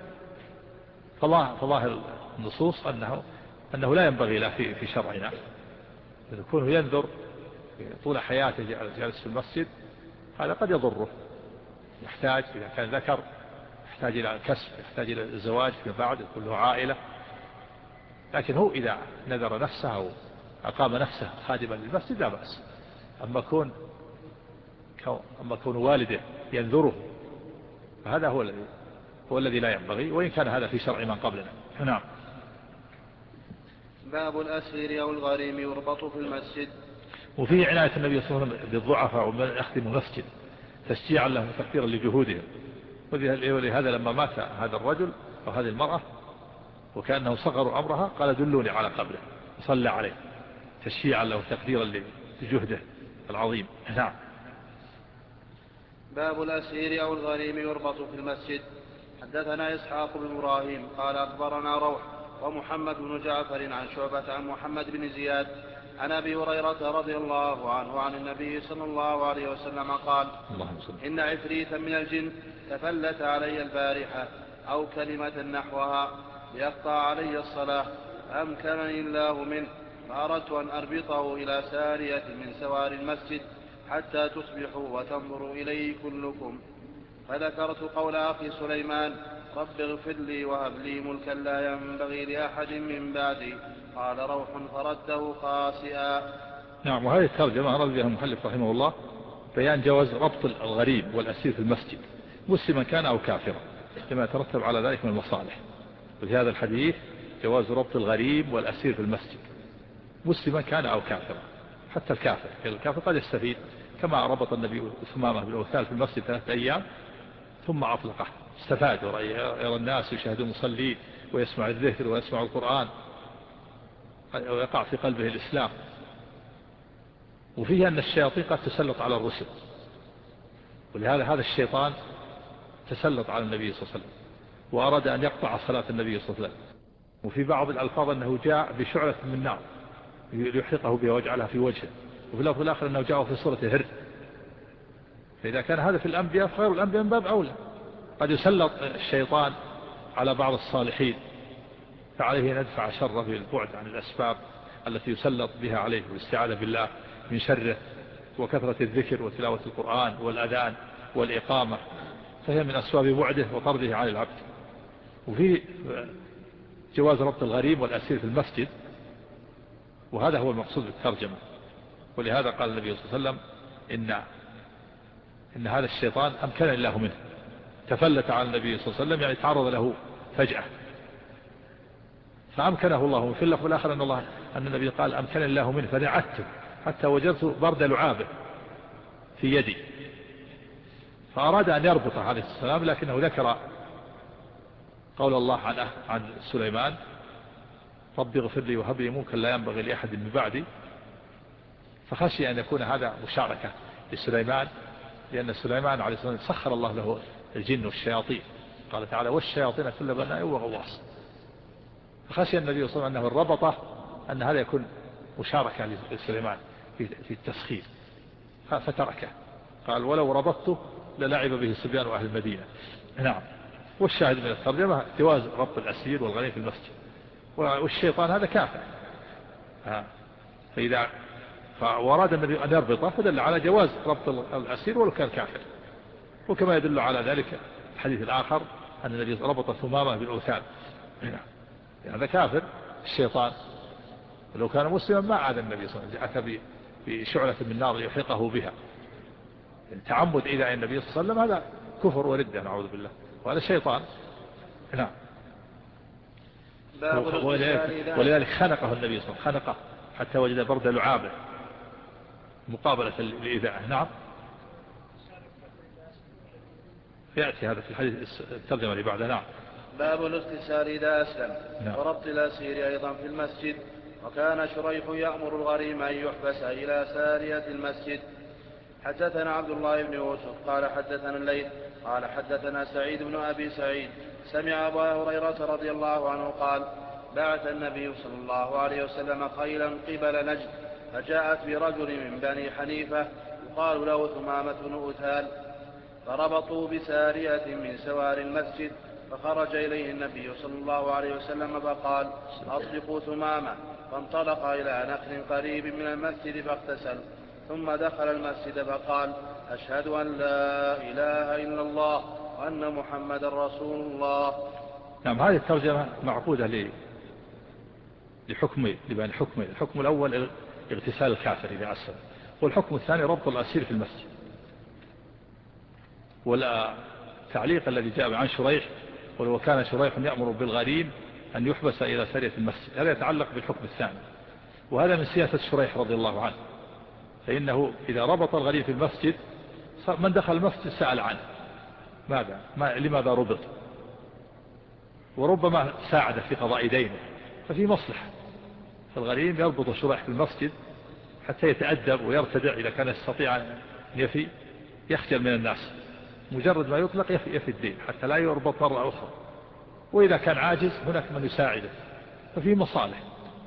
[SPEAKER 1] فظاهر النصوص أنه لا ينبغي له في شرعنا، يكون ينذر طول حياته جالس في المسجد، هذا قد يضره، يحتاج إذا كان ذكر يحتاج إلى الكسب، يحتاج إلى الزواج فيما بعد، يكون له عائلة. لكن هو إذا نذر نفسه أو أقام نفسه خادما للمسجد لا بأس. أما كون والده ينذره فهذا هو الذي لا ينبغي، وإن كان هذا في شرع من قبلنا. نعم.
[SPEAKER 2] باب الأسير أو الغريم يربط في المسجد.
[SPEAKER 1] وفيه عناية النبي صلى الله عليه وسلم بالضعفاء ومن يخدم المسجد تشجيعا لهم وتقديرا لجهودهم. ولهذا لما مات هذا الرجل أو هذه المرأة وكأنه صغروا أمرها قال دلوني على قبره، صلى عليه تشييعا له تقديرا لجهده العظيم. نعم.
[SPEAKER 2] باب الأسير أو الغريم يربط في المسجد. حدثنا إسحاق بن إبراهيم قال أخبرنا روح ومحمد بن جعفر عن شعبة عن محمد بن زياد عن أبي هريرة رضي الله عنه عن النبي صلى الله عليه وسلم قال إن عفريتا من الجن تفلت علي البارحة أو كلمة نحوها ليقطع علي الصلاة فأمكنني الله منه فأردت أن أربطه إلى سارية من سوار المسجد حتى تصبحوا وتنظروا إليه كلكم. فذكرت قول أخي سليمان رب اغفر لي وهب لي ملكا لا ينبغي لأحد من بعدي. قال روح فرده قاسئا.
[SPEAKER 1] نعم. وهذه الترجمة أراد بها المؤلف رحمه الله بيان جواز ربط الغريب والأسير في المسجد مسلما كان أو كافرا لما يترتب على ذلك من المصالح. وفي هذا الحديث جواز ربط الغريب والأسير في المسجد مسلما كان أو كافرا. حتى الكافر قد يستفيد كما ربط النبي ثمامة بالأوثال في المسجد 3 أيام ثم أطلقه استفاد يرى الناس يشاهدون المصلين ويسمع الذكر ويسمع القرآن ويقع في قلبه الإسلام. وفيه أن الشياطين قد تسلط على الرسل ولهذا هذا الشيطان تسلط على النبي صلى الله عليه وسلم وأراد أن يقطع صلاة النبي صلى الله عليه وسلم. وفي بعض الألفاظ أنه جاء بشعلة من نار ليحرقه بها ويجعلها في وجهه. وفي اللفظ الآخر أنه جاء في صورة هر. فإذا كان هذا في الأنبياء فغير الأنبياء من باب أولى. قد يسلط الشيطان على بعض الصالحين فعليه أن يدفع شره بالبعد عن الأسباب التي يسلط بها عليه والاستعاذة بالله من شره وكثرة الذكر وتلاوة القرآن والأذان والإقامة فهي من أسباب بعده وطرده عن العبد. وفي جواز ربط الغريب والأسير في المسجد وهذا هو المقصود بالترجمة. ولهذا قال النبي صلى الله عليه وسلم إن هذا الشيطان أمكن الله منه تفلت على النبي صلى الله عليه وسلم يعني تعرض له فجأة فأمكنه الله. في اللفظ الآخر أن النبي قال أمكن الله منه فنعدته حتى وجدت برد لعابه في يدي فأراد أن يربطه عليه السلام لكنه ذكر قول الله عن سليمان رب اغفر لي وهب لي ملكا لا ينبغي لأحد من بعدي فخشي أن يكون هذا مشاركة لسليمان لأن سليمان عليه السلام سخر الله له الجن والشياطين قال تعالى والشياطين كل بناء وغواص. فخشي النبي صلى الله عليه وسلم أنه الربطة أن هذا يكون مشاركة لسليمان في التسخير فتركه قال ولو ربطته للعب به صبيان أهل المدينة. نعم. والشاهد من الترجمة جواز ربط الأسير والغريب في المسجد. والشيطان هذا كافر فإذا فأراد النبي أن يربطه فدل على جواز ربط الأسير ولو كان كافر. وكما يدل على ذلك الحديث الآخر أن النبي ربط ثمامة بالأوثان هذا كافر الشيطان ولو كان مسلما ما عاد النبي صلى الله عليه وسلم بشعلة من نار ليحرقه بها. تعمد إلى النبي صلى الله عليه وسلم هذا كفر وردة نعوذ بالله وهذا شيطان. نعم. ولذلك خنقه النبي صلى الله عليه وسلم خنقه حتى وجد برد لعابه مقابلة لإذاعه. نعم. يأتي هذا في الحديث الترجمة اللي بعده. نعم.
[SPEAKER 2] باب الاغتسال إذا أسلم.
[SPEAKER 1] نعم.
[SPEAKER 2] وربط الأسير أيضا في المسجد. وكان شريح يأمر الغريم أن يحبس إلى سارية المسجد. حدثنا عبد الله بن يوسف قال حدثنا الليث قال حدثنا سعيد بن أبي سعيد سمع أبا هريرة رضي الله عنه قال بعث النبي صلى الله عليه وسلم خيلا قبل نجد فجاءت برجل من بني حنيفة يقال له ثمامة بن أثال فربطوا بسارية من سوار المسجد فخرج إليه النبي صلى الله عليه وسلم فقال أطلقوا ثمامة فانطلق إلى نخل قريب من المسجد فاغتسل ثم دخل المسجد فقال أشهد أن لا إله إلا الله وأن محمد رسول الله.
[SPEAKER 1] نعم. هذه الترجمة معقودة لبيان حكمه. الحكم الأول اغتسال الكافر إذا أسلم والحكم الثاني ربط الأسير في المسجد. ولا تعليق الذي جاء عن شريح ولو كان شريح يأمر بالغريم أن يحبس إلى سارية المسجد هذا يتعلق بالحكم الثاني وهذا من سياسة شريح رضي الله عنه فإنه إذا ربط الغريم في المسجد من دخل المسجد سأل عنه لماذا ربط وربما ساعد في قضاء دينه ففي مصلحة فالغريم يربط شريح في المسجد حتى يتأدب ويرتدع إذا كان يستطيع أن يفي، يخجل من الناس، مجرد ما يطلق يفي الدين حتى لا يربط مرة أخرى. وإذا كان عاجز هناك من يساعده، ففي مصالح.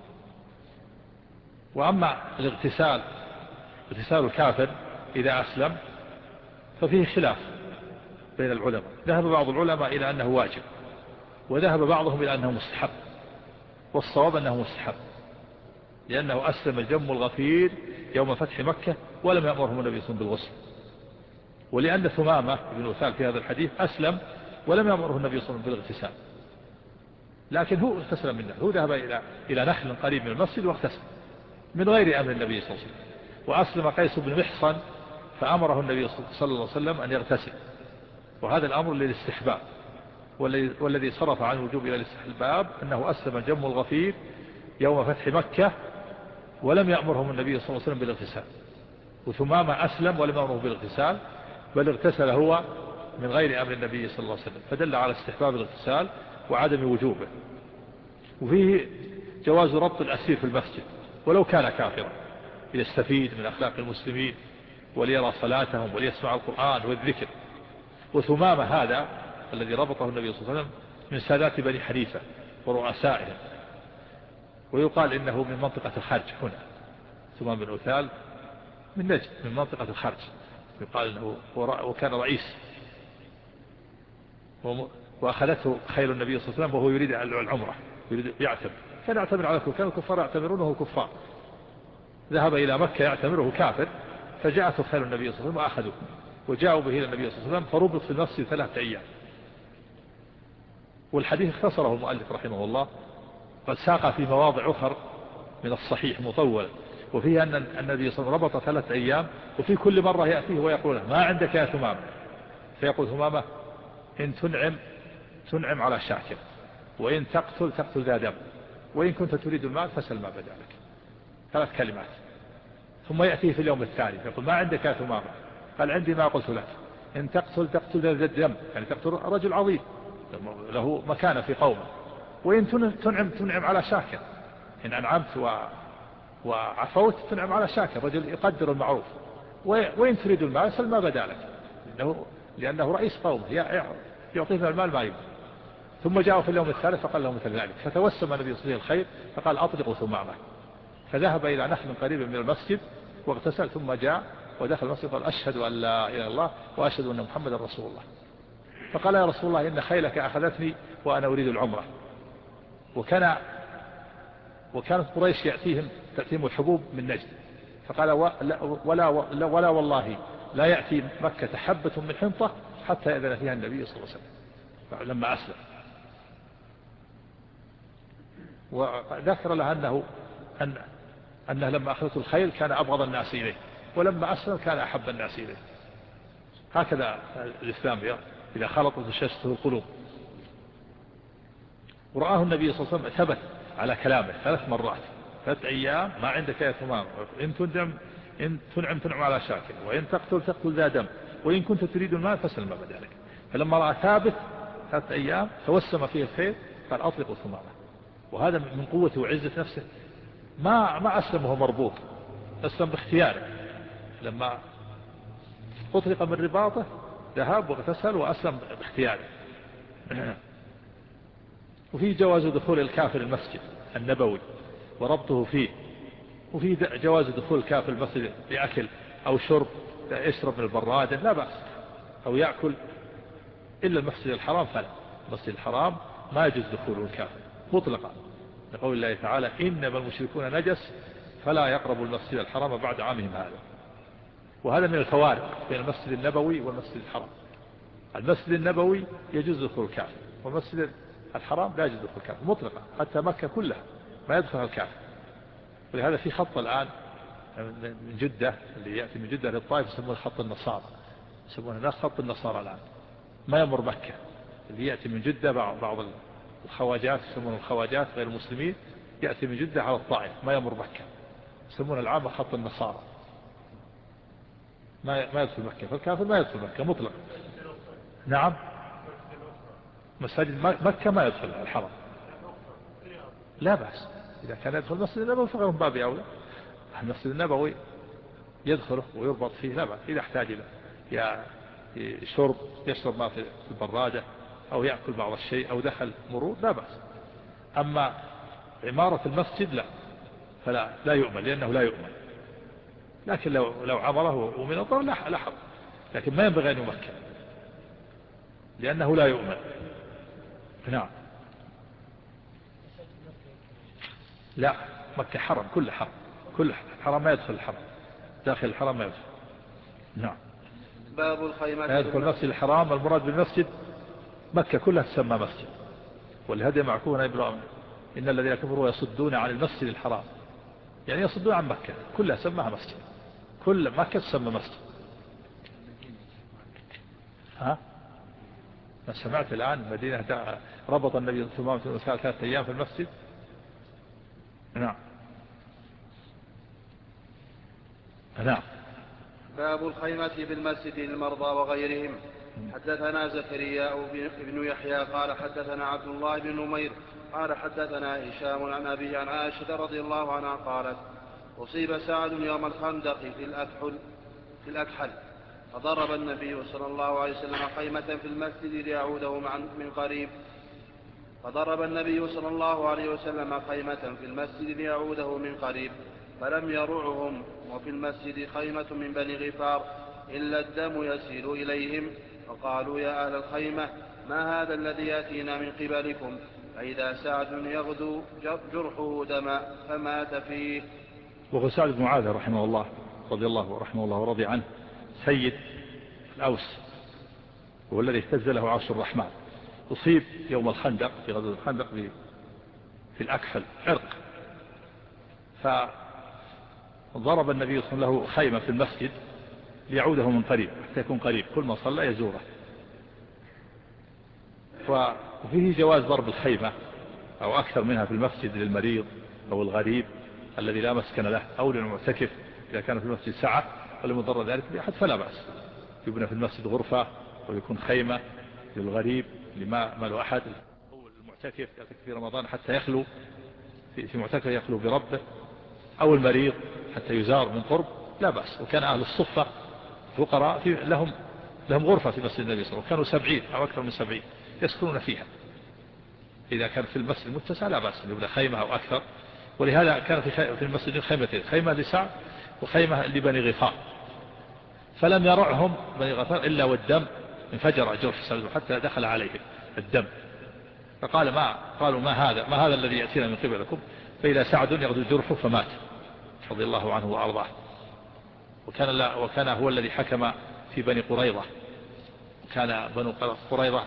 [SPEAKER 1] وأما اغتسال الكافر إذا أسلم ففيه خلاف بين العلماء. ذهب بعض العلماء إلى أنه واجب، وذهب بعضهم إلى أنه مستحب، والصواب أنه مستحب، لأنه أسلم الجم الغفير يوم فتح مكة ولم يأمرهم النبي صلى الله عليه وسلم بالغسل، ولأن ثمامة بن أثال في هذا الحديث أسلم ولم يأمره النبي صلى الله عليه وسلم بالاغتسال، لكن هو اغتسل منه، هو ذهب إلى نخل قريب من المسجد واغتسل من غير أمر النبي صلى الله عليه وسلم. وأسلم قيس بن محصن فأمره النبي صلى الله عليه وسلم أن يغتسل، وهذا الأمر للاستحباب، والذي صرف عن الوجوب إلى الاستحباب أنه أسلم الجم الغفير يوم فتح مكة ولم يأمرهم النبي صلى الله عليه وسلم بالاغتسال. وثمامة أسلم ولم يأمره بالاغتسال، بل اغتسل هو من غير أمر النبي صلى الله عليه وسلم، فدل على استحباب الاغتسال وعدم وجوبه. وفيه جواز ربط الأسير في المسجد ولو كان كافرا، ليستفيد من أخلاق المسلمين وليرى صلاتهم وليسمع القرآن والذكر. وثمامة هذا الذي ربطه النبي صلى الله عليه وسلم من سادات بني حنيفة ورؤسائهم، ويقال إنه من منطقة الخرج هنا. ثمامة بن أثال من نجد، من منطقة الخرج، يقال إنه وكان رئيس، وأخذته خيل النبي صلى الله عليه وسلم وهو يريد العمرة، يريد يعتمر، كان يعتمر على كان الكفار يعتمرونه كفار، ذهب إلى مكة يعتمره كافر، فجاءته خيل النبي صلى الله عليه وسلم وأخذوه وجاءوا به إلى النبي صلى الله عليه وسلم، فربط في المسجد 3 أيام. والحديث اختصره المؤلف رحمه الله، قد ساق في مواضع أخر من الصحيح مطول، وفيه أن النبي صلى الله عليه وسلم ربط 3 أيام، وفي كل مرة يأتيه ويقول ما عندك يا ثمامة، فيقول ثمامة إن تنعم على شاكر، وإن تقتل ذا دم، وإن كنت تريد المال فسل ما بدا لك. 3 كلمات. ثم يأتيه في اليوم الثاني يقول ما عندك يا ثمامة، قال عندي ما قلت لك، إن تقتل ذا الدم، يعني تقتل رجل عظيم له مكانة في قومه، وإن تنعم على شاكر، إن أنعمت وعفوت تنعم على شاكر، رجل يقدر المعروف، وإن تريد المال سل ما بدا لك، لأنه رئيس قومه يعطيه المال ما يبغى. ثم جاءوا في اليوم الثالث فقال له مثل ذلك، فتوسم النبي صلى الله عليه وسلم الخير فقال أطلقوا ثمامة، فذهب إلى نخل قريب من المسجد واغتسل، ثم جاء ودخل المسجد قال أشهد أن لا إله إلا الله وأشهد أن محمد رسول الله. فقال يا رسول الله إن خيلك أخذتني وأنا أريد العمرة. وكانت قريش تأتيهم الحبوب من نجد، فقال ولا والله لا يأتي مكة حبة من حنطة حتى يأذن فيها النبي صلى الله عليه وسلم لما أسلم. وذكر له أنه لما أخذته الخيل كان أبغض الناس إليه، ولما أسلم كان أحب الناس إليه. هكذا الإسلام إذا خلطت ششته القلوب. ورآه النبي صلى الله عليه وسلم ثبت على كلامه 3 مرات، 3 أيام ما عندك يا ثمام، إن تنعم على شاكر، وإن تقتل ذا دم، وإن كنت تريد المال فسل ما بدا لك. فلما رأى ثابت 3 أيام توسم فيه الخير قال أطلقوا ثمامة. وهذا من قوته وعزة نفسه، ما أسلم وهو مربوط، أسلم باختياره، لما أطلق من رباطه ذهب واغتسل وأسلم باختياره. وفي جواز دخول الكافر المسجد النبوي وربطه فيه، وفي جواز دخول الكافر المسجد لأكل أو شرب، يشرب من البرادة لا بأس، أو يأكل، إلا المسجد الحرام فلا، المسجد الحرام ما يجوز دخوله الكافر مطلقا، لقول الله تعالى إنما المشركون نجس فلا يقربوا المسجد الحرام بعد عامهم هذا. وهذا من الفوارق بين المسجد النبوي والمسجد الحرام. المسجد النبوي يجوز دخول الكافر، والمسجد الحرام لا يجوز دخول الكافر مطلقا، حتى مكة كلها ما يدخلها الكافر. ولهذا في خط الآن من جدة، اللي يأتي من جدة للطائف يسمونه خط النصارى، يسمونه الناس خط النصارى الآن، ما يمر مكة. اللي يأتي من جدة بعض الخواجات يسمونه الخواجات غير المسلمين، يأتي من جدة على الطائف ما يمر مكة، يسمونه العام خط النصارى، ما يدخل مكة، فالكافر ما يدخل مكة مطلقا. نعم، مساجد مكة ما يدخل الحرم لا بأس، إذا كان يدخل المسجد النبوي فغير من باب أولى. المسجد النبوي يدخله ويربط فيه لا بأس إذا احتاج إلى يشرب ما في البرادة أو يأكل بعض الشيء أو دخل مرور لا بأس. أما عمارة المسجد لا يؤمن، لأنه لا يؤمن. لكن لو عمره ومن الضر لا حرج، لكن ما ينبغي أن يمكن لأنه لا يؤمن. نعم. لا، مكة حرم، كل حرم ما يدخل الحرم، داخل الحرم ما يدخل. نعم.
[SPEAKER 2] باب الخيمة
[SPEAKER 1] ما يدخل المسجد الحرام، المراد بالمسجد مكة كلها تسمى مسجد، والهدي معكونا إبراهيم إن الذين كفروا يصدون عن المسجد الحرام، يعني يصدون عن مكة كلها سماها مسجد، كل مكة تسمى مسجد. ها؟ ما سمعت الآن مدينة ربط النبي صلى الله عليه وسلم 3 أيام في المسجد. نعم. نعم.
[SPEAKER 2] باب الخيمة بالمسجد للمرضى وغيرهم. حدثنا زكريا بن يحيى قال حدثنا عبد الله بن نمير قال حدثنا هشام عن أبيه عن عائشة رضي الله عنها قالت أصيب سعد يوم الخندق في الأكحل فضرب النبي صلى الله عليه وسلم خيمة في المسجد ليعوده من قريب فضرب النبي صلى الله عليه وسلم خيمة في المسجد ليعوده من قريب فلم يرعهم، وفي المسجد خيمة من بني غفار إلا الدم يسيل إليهم، فقالوا يا أهل الخيمة ما هذا الذي يأتينا من قبلكم؟ فإذا سعد يغدو جرحه دما فمات فيه.
[SPEAKER 1] وهو سعد بن معاذ رحمه الله ورضي عنه سيد الأوس، وهو الذي اهتز له عرش الرحمن. أصيب يوم الخندق في غزوة الخندق في الأكحل عرق، فضرب النبي صلى الله عليه وسلم له خيمة في المسجد ليعوده من قريب حتى يكون قريب، كل ما صلى يزوره. وفيه جواز ضرب الخيمة أو أكثر منها في المسجد للمريض أو الغريب الذي لا مسكن له أو للمعتكف إذا كان في المسجد ساعة ولم يضر ذلك بأحد فلا بأس، يبنى في المسجد غرفة ويكون خيمة للغريب لما له أحد، أو المعتكف في رمضان حتى يخلو في معتكف يخلو بربه، أو المريض حتى يزار من قرب لا بأس. وكان أهل الصفة فقراء لهم غرفة في مسجد النبي صلى الله عليه وسلم، كانوا 70 أو أكثر من 70 يسكنون فيها. إذا كان في المسجد المتسع لا بأس يبنى خيمة أو أكثر. ولهذا كان في المسجد خيمتين، خيمة لسعد وخيمة لبني غفار. فلم يرعهم بني غفار إلا والدم انفجر جرح سعد حتى دخل عليهم الدم، قالوا ما هذا الذي يأتينا من قبلكم؟ فإذا سعد يغدو جرحه فمات رضي الله عنه وأرضاه. وكان هو الذي حكم في بني قريظة، كان بنو قريظة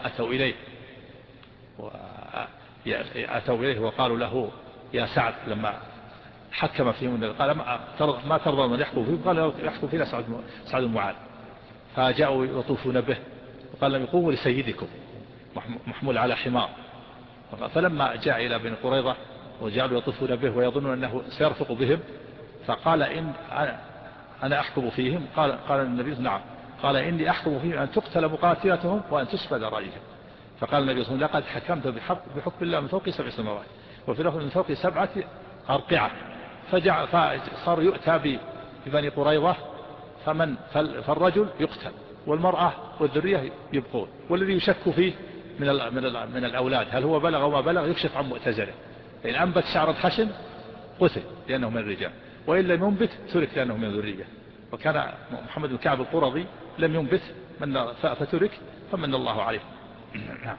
[SPEAKER 1] أتوا إليه وقالوا له يا سعد لما حكم فيهم قال ما ترضى من يحكم فيهم؟ قال يحكم فينا سعد معاذ. فجاءوا يطوفون به وقال لم يقوموا لسيدكم محمول على حمار. فلما جاء إلى بني قريظة وجعلوا يطوفون به ويظنون أنه سيرفق بهم فقال إن أنا أحكم فيهم. قال النبي نعم. قال إني أحكم فيهم أن تقتل مقاتلتهم وأن تسفل رأيهم. فقال النبي صلى الله عليه وسلم لقد حكمت بحكم الله من فوق 7 سماوات وفي لفظ من فوق 7 أرقعة. فصار يؤتى ببني قريظة فالرجل يقتل والمرأة والذرية يبقون، والذي يشك فيه من الأولاد هل هو بلغ وما بلغ يكشف عن مؤتزره. إن أنبت شعر الخشن قتل لأنه من الرجال، وإن لم ينبت ترك لأنه من الذرية. وكان محمد بن كعب القرظي لم ينبت فترك فمن الله عليه. نعم.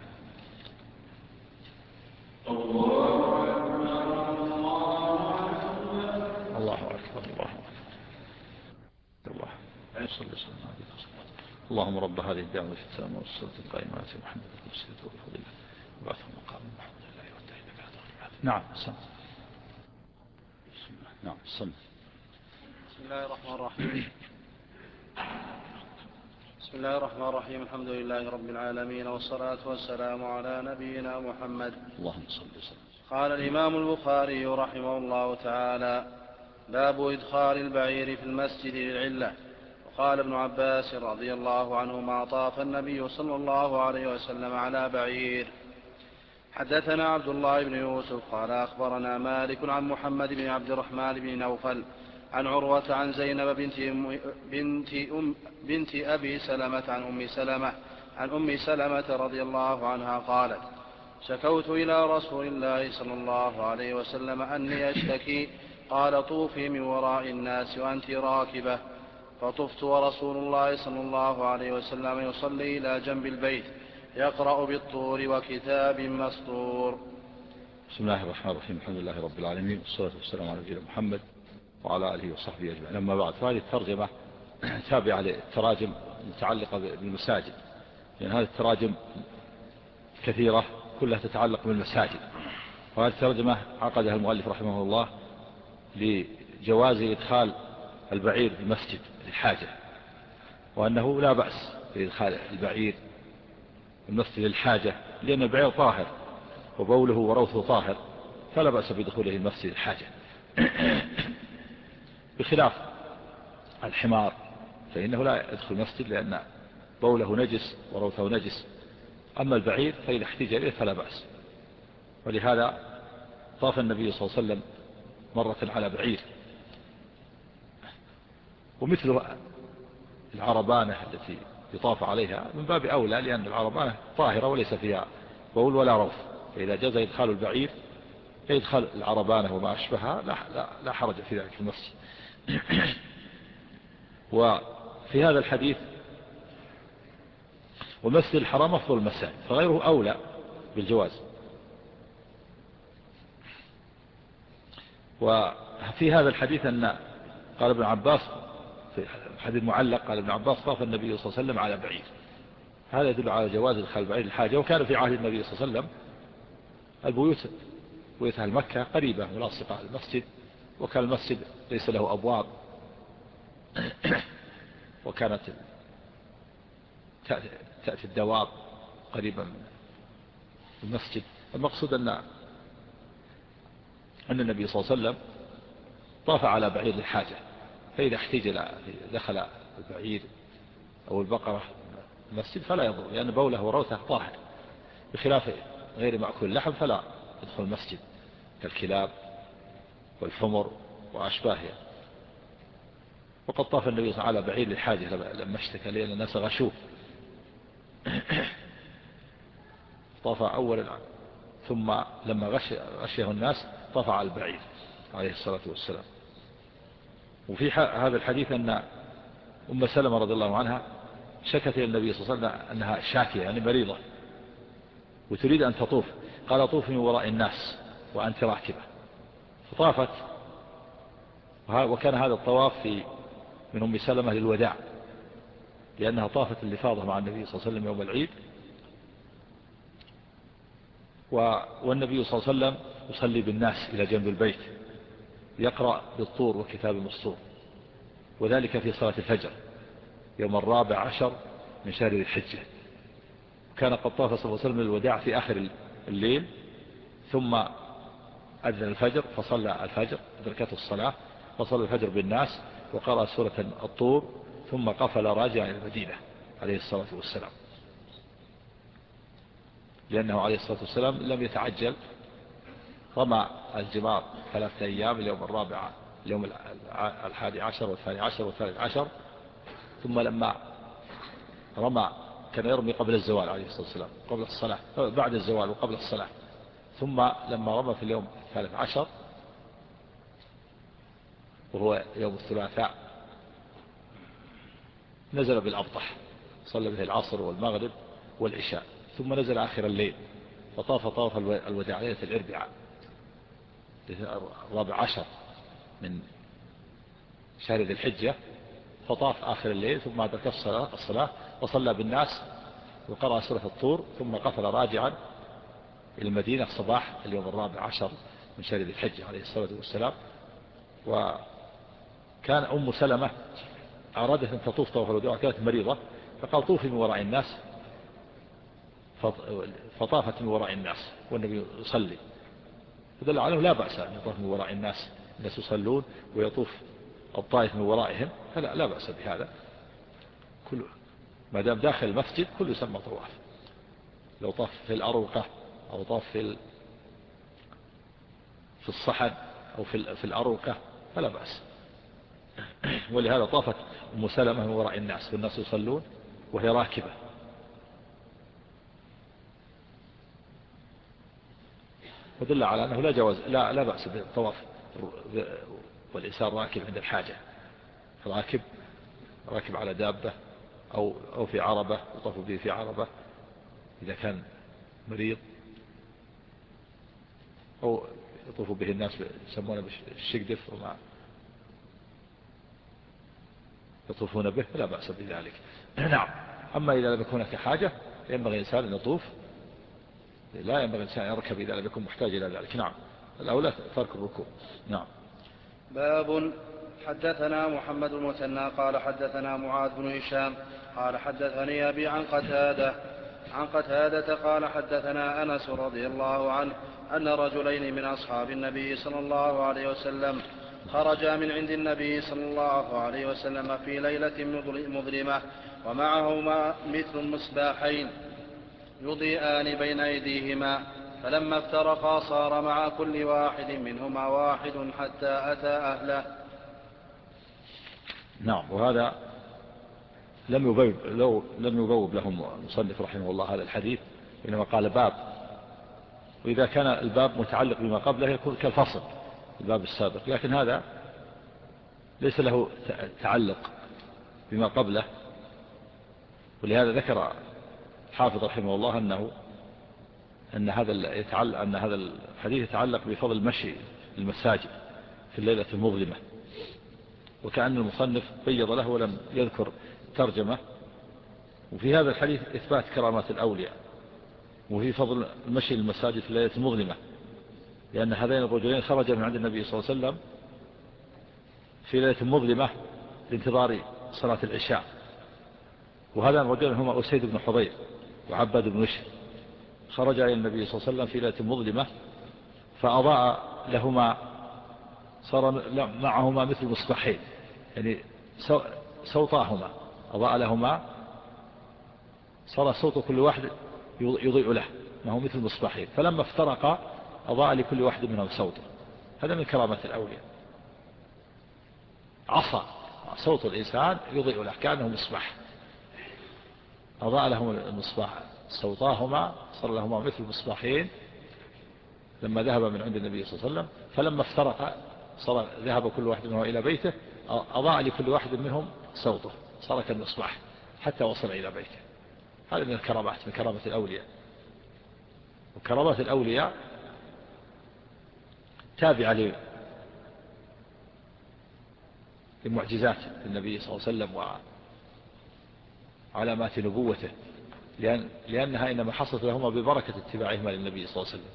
[SPEAKER 1] الله أكبر الله صلى الله عليه وسلم. اللهم رب هذه الدعوة التامة والصلاة القائمة آت محمد الوسيلة والفضيلة وبعثه مقام محمود الله والتهيئ بعد. نعم سم. نعم سم.
[SPEAKER 2] بسم الله الرحمن الرحيم. بسم الله الرحمن الرحيم. الحمد لله رب العالمين والصلاة والسلام على نبينا محمد.
[SPEAKER 1] اللهم صل وسلم.
[SPEAKER 2] قال الإمام البخاري رحمه الله تعالى باب إدخال البعير في المسجد للعلة. وقال ابن عباس رضي الله عنهما طاف النبي صلى الله عليه وسلم على بعير. حدثنا عبد الله بن يوسف قال أخبرنا مالك عن محمد بن عبد الرحمن بن نوفل عن عروة عن زينب بنت أبي سلمة عن أم سلمة رضي الله عنها قالت شكوت إلى رسول الله صلى الله عليه وسلم أني أشتكي قال طوفي من وراء الناس وأنت راكبة فطفت ورسول الله صلى الله عليه وسلم يصلي إلى جنب البيت يقرأ بالطور وكتاب مسطور.
[SPEAKER 4] بسم الله الرحمن الرحيم. الحمد لله رب العالمين والصلاة والسلام على نبينا محمد وعلى آله وصحبه أجمعين. أما بعد، فهذه الترجمة تابعة للتراجم المتعلقة بالمساجد، لأن هذه التراجم كثيرة كلها تتعلق بالمساجد، وهذه الترجمة عقدها المؤلف رحمه الله لجواز إدخال البعير المسجد للحاجة، وأنه لا بأس بإدخال البعير المسجد للحاجة، لأن البعير طاهر وبوله وروثه طاهر، فلا بأس بدخوله المسجد للحاجة. بخلاف الحمار فإنه لا يدخل المسجد لأن بوله نجس وروثه نجس، أما البعير فإذا احتاج إليه فلا بأس. ولهذا طاف النبي صلى الله عليه وسلم مرة على بعير، ومثل العربانة التي يطاف عليها من باب أولى، لأن العربانة طاهرة وليس فيها بول ولا روث، فإذا جاز إدخال البعير يدخل العربانة وما أشبهها لا حرج في ذلك في المسجد. وفي هذا الحديث والمسجد الحرام أفضل المساجد، فغيره أولى بالجواز. وفي هذا الحديث أن قال ابن عباس في حديث معلق، قال ابن عباس طاف النبي صلى الله عليه وسلم على بعير، هذا يدل على جواز إدخال البعير الحاجة. وكان في عهد النبي صلى الله عليه وسلم البيوت بيوت أهل مكة قريبة ملاصقة على المسجد، وكان المسجد ليس له أبواب، وكانت تأتي الدواب قريبا من المسجد. المقصود أن النبي صلى الله عليه وسلم طاف على بعير الحاجة، فإذا احتاج دخل البعير أو البقرة المسجد فلا يضر، لأن بوله وروثه طاهر، بخلاف غير مأكول اللحم فلا يدخل المسجد كالكلاب والحمر وأشباهها. وقد طاف النبي صلى الله عليه وسلم على بعير للحاجة لما اشتكى، لأن الناس غشوه طاف أول، ثم لما غشيه الناس طاف على البعير عليه الصلاة والسلام. وفي هذا الحديث أن أم سلمة رضي الله عنها شكت إلى النبي صلى الله عليه وسلم أنها شاكية يعني مريضة وتريد أن تطوف، قال طوف من وراء الناس وأنت راكبة، فطافت. وكان هذا الطواف من أم سلمة للوداع، لأنها طافت الإفاضة مع النبي صلى الله عليه وسلم يوم العيد، والنبي صلى الله عليه وسلم يصلي بالناس إلى جنب البيت يقرأ بالطور وكتاب مسطور، وذلك في صلاة الفجر يوم 14 من شهر ذي الحجة. كان قد طاف صلى الله عليه وسلم الوداع في آخر الليل، ثم أذن الفجر فصلى الفجر أدركته الصلاة فصلى الفجر بالناس وقرأ سورة الطور، ثم قفل راجعا إلى المدينة عليه الصلاة والسلام، لأنه عليه الصلاة والسلام لم يتعجل، رمى الجمار 3 أيام، اليوم الرابع اليوم 11 والثاني عشر والثالث عشر، ثم لما رمى كان يرمي قبل الزوال عليه الصلاة والسلام، قبل الصلاة بعد الزوال وقبل الصلاة، ثم لما رمى في اليوم 13 وهو يوم الثلاثاء نزل بالأبطح صلى به العصر والمغرب والعشاء، ثم نزل آخر الليل فطاف طاف الوداع ليلة الأربعاء 14 من شهر ذي الحجة، فطاف آخر الليل ثم أدرك الصلاة وصلى بالناس وقرأ سورة الطور، ثم قفل راجعا إلى المدينة صباح اليوم 14 من شهر ذي الحجة عليه الصلاة والسلام. وكان أم سلمة أرادت أن تطوف طواف الوداع، كانت مريضة، فقال طوفي من وراء الناس، فطافت من وراء الناس والنبي يصلي، فدل عليه لا بأس أن يطوف من وراء الناس يصلون ويطوف الطائف من ورائهم، فلا لا بأس بهذا، كله ما دام داخل المسجد كله يسمى طواف. لو طاف في الأروقة أو طاف في الصحن أو في الأروكة فلا بأس. ولهذا طافت أم سلمة من وراء الناس والناس يصلون وهي راكبة. ودل على أنه لا جواز لا بأس بالطواف والإنسان راكب عند الحاجة، راكب على دابة أو في عربة يطاف به في عربة إذا كان مريض، أو يطوف به الناس يسمونه بالشقدف وما يطوفون به لا بأس بذلك. نعم. أما إذا لم يكن هناك حاجة ينبغي الإنسان أن يطوف، لا ينبغي الإنسان أن يركب إذا لم يكن محتاج إلى ذلك. نعم. الأولى ترك الركوب. نعم.
[SPEAKER 2] باب. حدثنا محمد المثنى قال حدثنا معاذ بن هشام قال حدثني أبي عن قتادة قال حدثنا أنس رضي الله عنه أن رجلين من أصحاب النبي صلى الله عليه وسلم خرجا من عند النبي صلى الله عليه وسلم في ليلة مظلمة ومعهما مثل مصباحين يضيئان بين أيديهما، فلما افترقا صار مع كل واحد منهما واحد حتى أتى أهله.
[SPEAKER 4] نعم. وهذا لم يبوب لهم المصنف رحمه الله هذا الحديث، إنما قال باب، وإذا كان الباب متعلق بما قبله يكون كالفصل الباب السابق، لكن هذا ليس له تعلق بما قبله. ولهذا ذكر حافظ رحمه الله أن هذا الحديث يتعلق بفضل المشي المساجد في الليلة المظلمة، وكأن المصنف بيض له ولم يذكر ترجمة. وفي هذا الحديث إثبات كرامات الأولياء، وفي فضل المشي المساجد في الليلة المظلمة، لأن هذين الرجلين خرجا من عند النبي صلى الله عليه وسلم في ليلة مظلمة لانتظار صلاة العشاء. وهذا الرجلين هما أسيد بن حضير وعباد بن بشر، خرج إلى النبي صلى الله عليه وسلم في ليلة مظلمة فأضاء لهما، صار معهما مثل مصباحين، يعني صوتاهما أضاء لهما، صار صوت كل واحد يضيء له، ما هو مثل مصباحين، فلما افترقا أضاء لكل واحد منهم صوته. هذا من كرامة الأولياء. عصا صوت الإنسان يضيء له كأنه مصباح، أضاء لهم المصباح صوتاهما، صار لهما مثل مصباحين لما ذهب من عند النبي صلى الله عليه وسلم، فلما افترق صار ذهب كل واحد منهم إلى بيته، أضاء لكل واحد منهم صوته، صار كالمصباح حتى وصل إلى بيته. هذا من الكرامات، من كرامة الأولياء. وكرامات الأولياء تابعة لمعجزات النبي صلى الله عليه وسلم وعلامات نبوته، لأنها إنما حصلت لهما ببركة اتباعهما للنبي صلى الله عليه وسلم.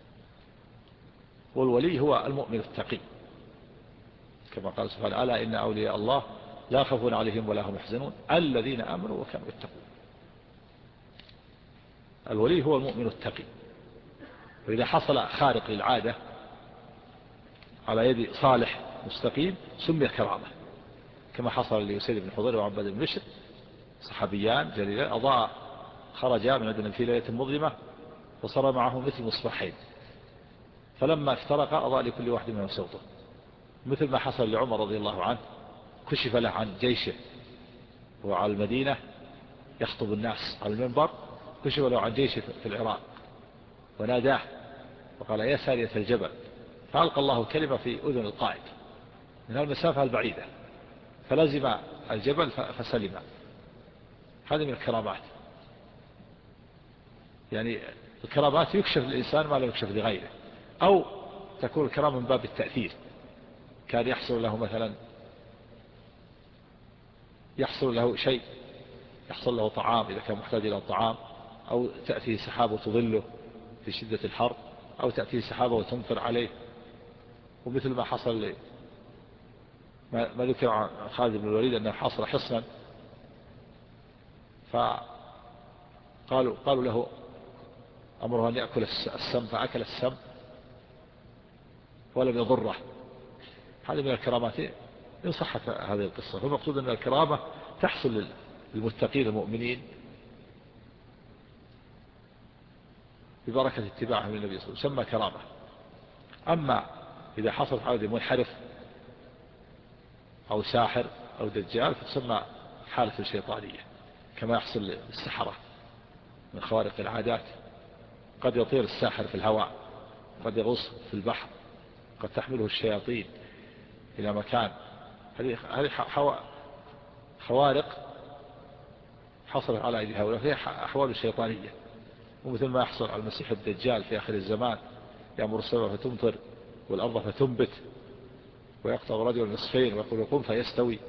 [SPEAKER 4] والولي هو المؤمن التقي، كما قال سبحانه: ألا إن أولياء الله لا خوف عليهم ولا هم يحزنون الذين آمنوا وكانوا يتقون. الولي هو المؤمن التقي. وإذا حصل خارق للعادة على يد صالح مستقيم سمي كرامة، كما حصل لأسيد بن حضير وعباد بن بشر، صحابيان جليلان أضاء، خرجا من عندنا في ليلة مظلمة فصار معهم مثل مصباحين، فلما افترق أضاء لكل واحد منهم صوته، مثل ما حصل لعمر رضي الله عنه، كشف له عن جيشه وعلى المدينة يخطب الناس على المنبر، كشف له عن جيشه في العراق وناداه وقال: يا سارية الجبل، فألقى الله كلمة في أذن القائد من المسافة البعيدة، فلزم الجبل فسلم. هذه من الكرامات. يعني الكرامات يكشف للإنسان ما لا يكشف لغيره، أو تكون الكرامة من باب التأثير. كان يحصل له مثلا، يحصل له شيء، يحصل له طعام إذا كان محتاج إلى الطعام، أو تأتي سحابة تظله في شدة الحر، أو تأتي سحابة وتمطر عليه. ومثل ما حصل ما ذكر عن خالد بن الوليد أنه حصل حصنا، قالوا له أمره أن يأكل السم، فأكل السم ولم يضره. هذه من الكرامات إن صحت هذه القصة. فالمقصود أن الكرامة تحصل للمتقين المؤمنين ببركة اتباعهم للنبي صلى الله عليه وسلم، سمى كرامة. أما إذا حصلت على منحرف أو ساحر أو دجال فتسمى حالة شيطانية، كما يحصل للسحرة من خوارق العادات. قد يطير الساحر في الهواء، قد يغوص في البحر، قد تحمله الشياطين إلى مكان. هذه خوارق حصلت على أيدي هؤلاء، هي أحوال شيطانية. ومثل ما يحصل على المسيح الدجال في آخر الزمان، يأمر السماء فتمطر والأرض فتنبت ويقطع رجل نصفين ويقول قم فيستوي.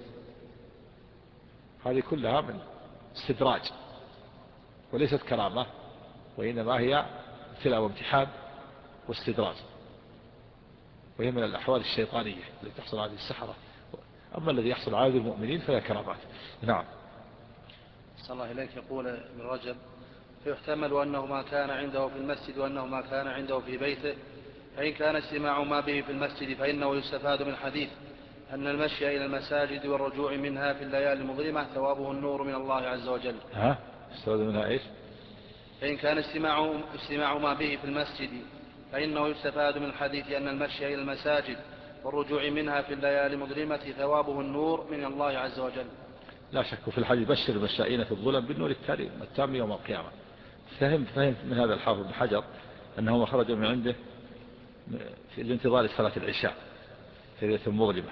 [SPEAKER 4] هذه كلها من استدراج وليست كرامة، وإنما هي ابتلاء وامتحان واستدراج، وهي من الأحوال الشيطانية التي تحصل على السحرة. أما الذي يحصل على المؤمنين فهي كرامات. نعم.
[SPEAKER 2] صلى الله إليك. يقول ابن رجب: فيحتمل أنه ما كان عنده في المسجد وأنه ما كان عنده في بيته، فإن كان استماع ما به في المسجد فإنه يستفاد من الحديث أن المشي إلى المساجد والرجوع منها في الليالي المظلمة ثوابه النور من الله عز وجل.
[SPEAKER 4] يستفاد منها إيش؟
[SPEAKER 2] فإن كان استماع ما به في المسجد فإنه يستفاد من الحديث أن المشي إلى المساجد والرجوع منها في الليالي المظلمة ثوابه النور من الله عز وجل.
[SPEAKER 4] لا شك في الحديث: بشر المشائين في الظلم بالنور التام يوم القيامة. فهم من هذا الحافظ بن حجر أنه ما خرج من عنده في الانتظار صلاة العشاء في ليلة مظلمة.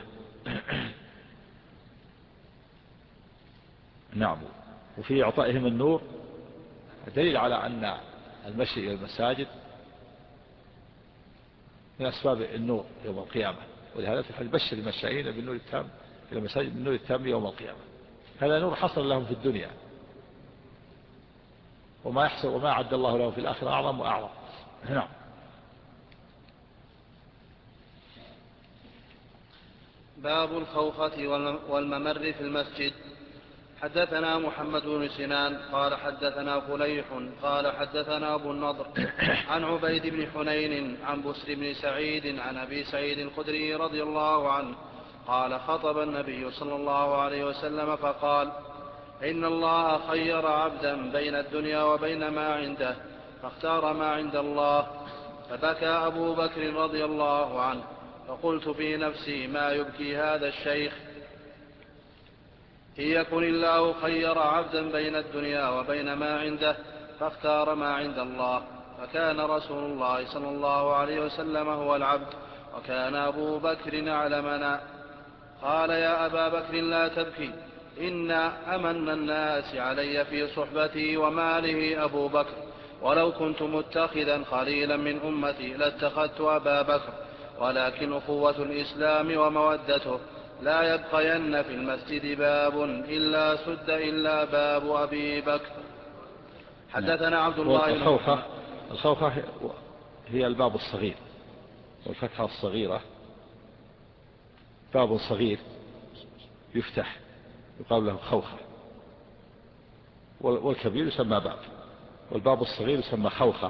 [SPEAKER 4] نعم. وفي إعطائهم النور دليل على أن المشي إلى المساجد من أسباب النور يوم القيامة. ولهذا في الحديث: بشر المشائين بالنور التام إلى المساجد بالنور التام يوم القيامة. هذا نور حصل لهم في الدنيا، وما يحصل وما أعد الله لهم في الآخرة أعظم وأعظم. نعم.
[SPEAKER 2] باب الخوخة والممر في المسجد. حدثنا محمد بن سنان قال حدثنا فليح قال حدثنا أبو النضر عن عبيد بن حنين عن بسر بن سعيد عن أبي سعيد الخدري رضي الله عنه قال: خطب النبي صلى الله عليه وسلم فقال: إن الله خير عبدا بين الدنيا وبين ما عنده فاختار ما عند الله. فبكى أبو بكر رضي الله عنه، فقلت في نفسي: ما يبكي هذا الشيخ؟ إن يكن الله خير عبدا بين الدنيا وبين ما عنده فاختار ما عند الله فكان رسول الله صلى الله عليه وسلم هو العبد وكان أبو بكر أعلمنا. قال: يا أبا بكر لا تبكي، إن أمن الناس علي في صحبتي وماله أبو بكر، ولو كنت متخذا خليلا من أمتي لاتخذت أبا بكر، ولكن أخوة الإسلام ومودته لا يبقين في المسجد باب إلا سد إلا باب أبي بكر. حدثنا عبد الله بن محمد.
[SPEAKER 4] الخوخة هي الباب الصغير، والفتحة الصغيرة باب صغير يفتح يقال له خوخة، والكبير يسمى باب، والباب الصغير يسمى خوخة.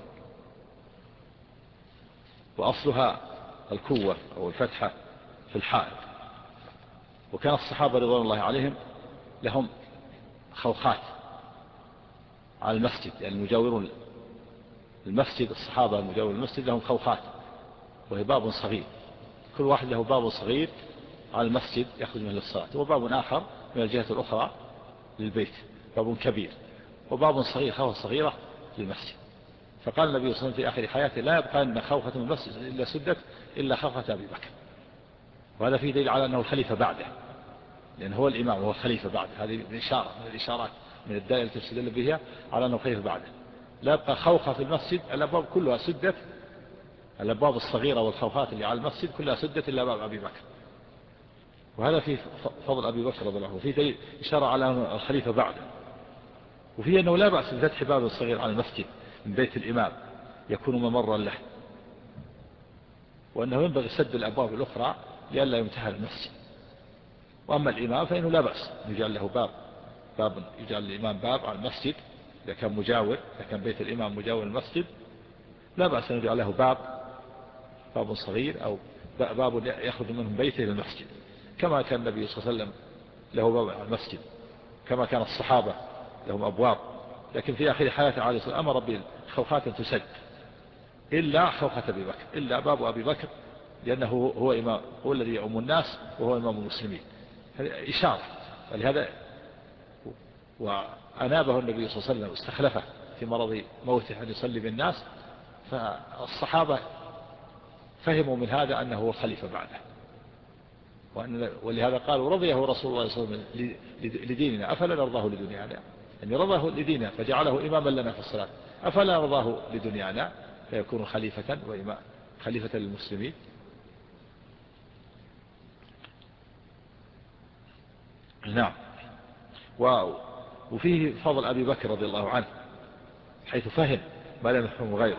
[SPEAKER 4] وأصلها الكوة أو الفتحة في الحائط. وكان الصحابة رضوان الله عليهم لهم خوخات على المسجد، يعني المجاورون المسجد، الصحابة المجاورون المسجد لهم خوخات، وهي باب صغير، كل واحد له باب صغير على المسجد يخرج منه للصلاة، وباب آخر من الجهة الأخرى للبيت، باب كبير، وباب صغير خوخة صغيرة للمسجد. فقال النبي صلى الله عليه وسلم في آخر حياته: لا يبقى أن خوخة من المسجد إلا سدت إلا خوخة أبي بكر. وهذا فيه دليل على أنه الخليفة بعده، لأن هو الإمام وهو الخليفة بعده. هذه إشارة من الإشارات من الدلائل التي تستدل بها على أنه الخليفة بعده. لا يبقى خوخة في المسجد، الأبواب كلها سدت، الأبواب الصغيرة والخوخات اللي على المسجد كلها سدت إلا باب أبي بكر. وهذا فيه فضل أبي بكر رضي الله عنه، وفيه دليل إشارة على أنه الخليفة بعده. وفيه أنه لا بأس بفتح باب الصغير على المسجد من بيت الإمام يكون ممرا له، وأنه ينبغي سد الأبواب الأخرى لئلا يمتهن المسجد. وأما الإمام فإنه لا بأس يجعل له باب يجعل الإمام باب على المسجد إذا كان مجاور، إذا كان بيت الإمام مجاور المسجد لا بأس أن يجعل له باب صغير أو باب يخرج منه بيته للمسجد، كما كان النبي صلى الله عليه وسلم له باب على المسجد، كما كان الصحابة لهم أبواب لكن في آخر حياته عليه الصلاة والسلام أمر بالخوخات أن تسد إلا خوخة أبي بكر، إلا باب أبي بكر، لأنه هو إمام، هو الذي يؤم الناس وهو إمام المسلمين. هذه إشارة، ولهذا وأنابه النبي صلى الله عليه وسلم، استخلفه في مرض موته أن يصلي بالناس، فالصحابة فهموا من هذا أنه هو خليفة بعده، ولهذا قالوا رضيه رسول الله صلى الله عليه وسلم لديننا أفلا نرضاه لدنيانا، يعني رضاه لديننا فجعله إماما لنا في الصلاة، أفلا نرضاه لدنيانا فيكون خليفة وإمام، خليفة للمسلمين. نعم. وفيه فضل أبي بكر رضي الله عنه حيث فهم ما لم يفهم غيره.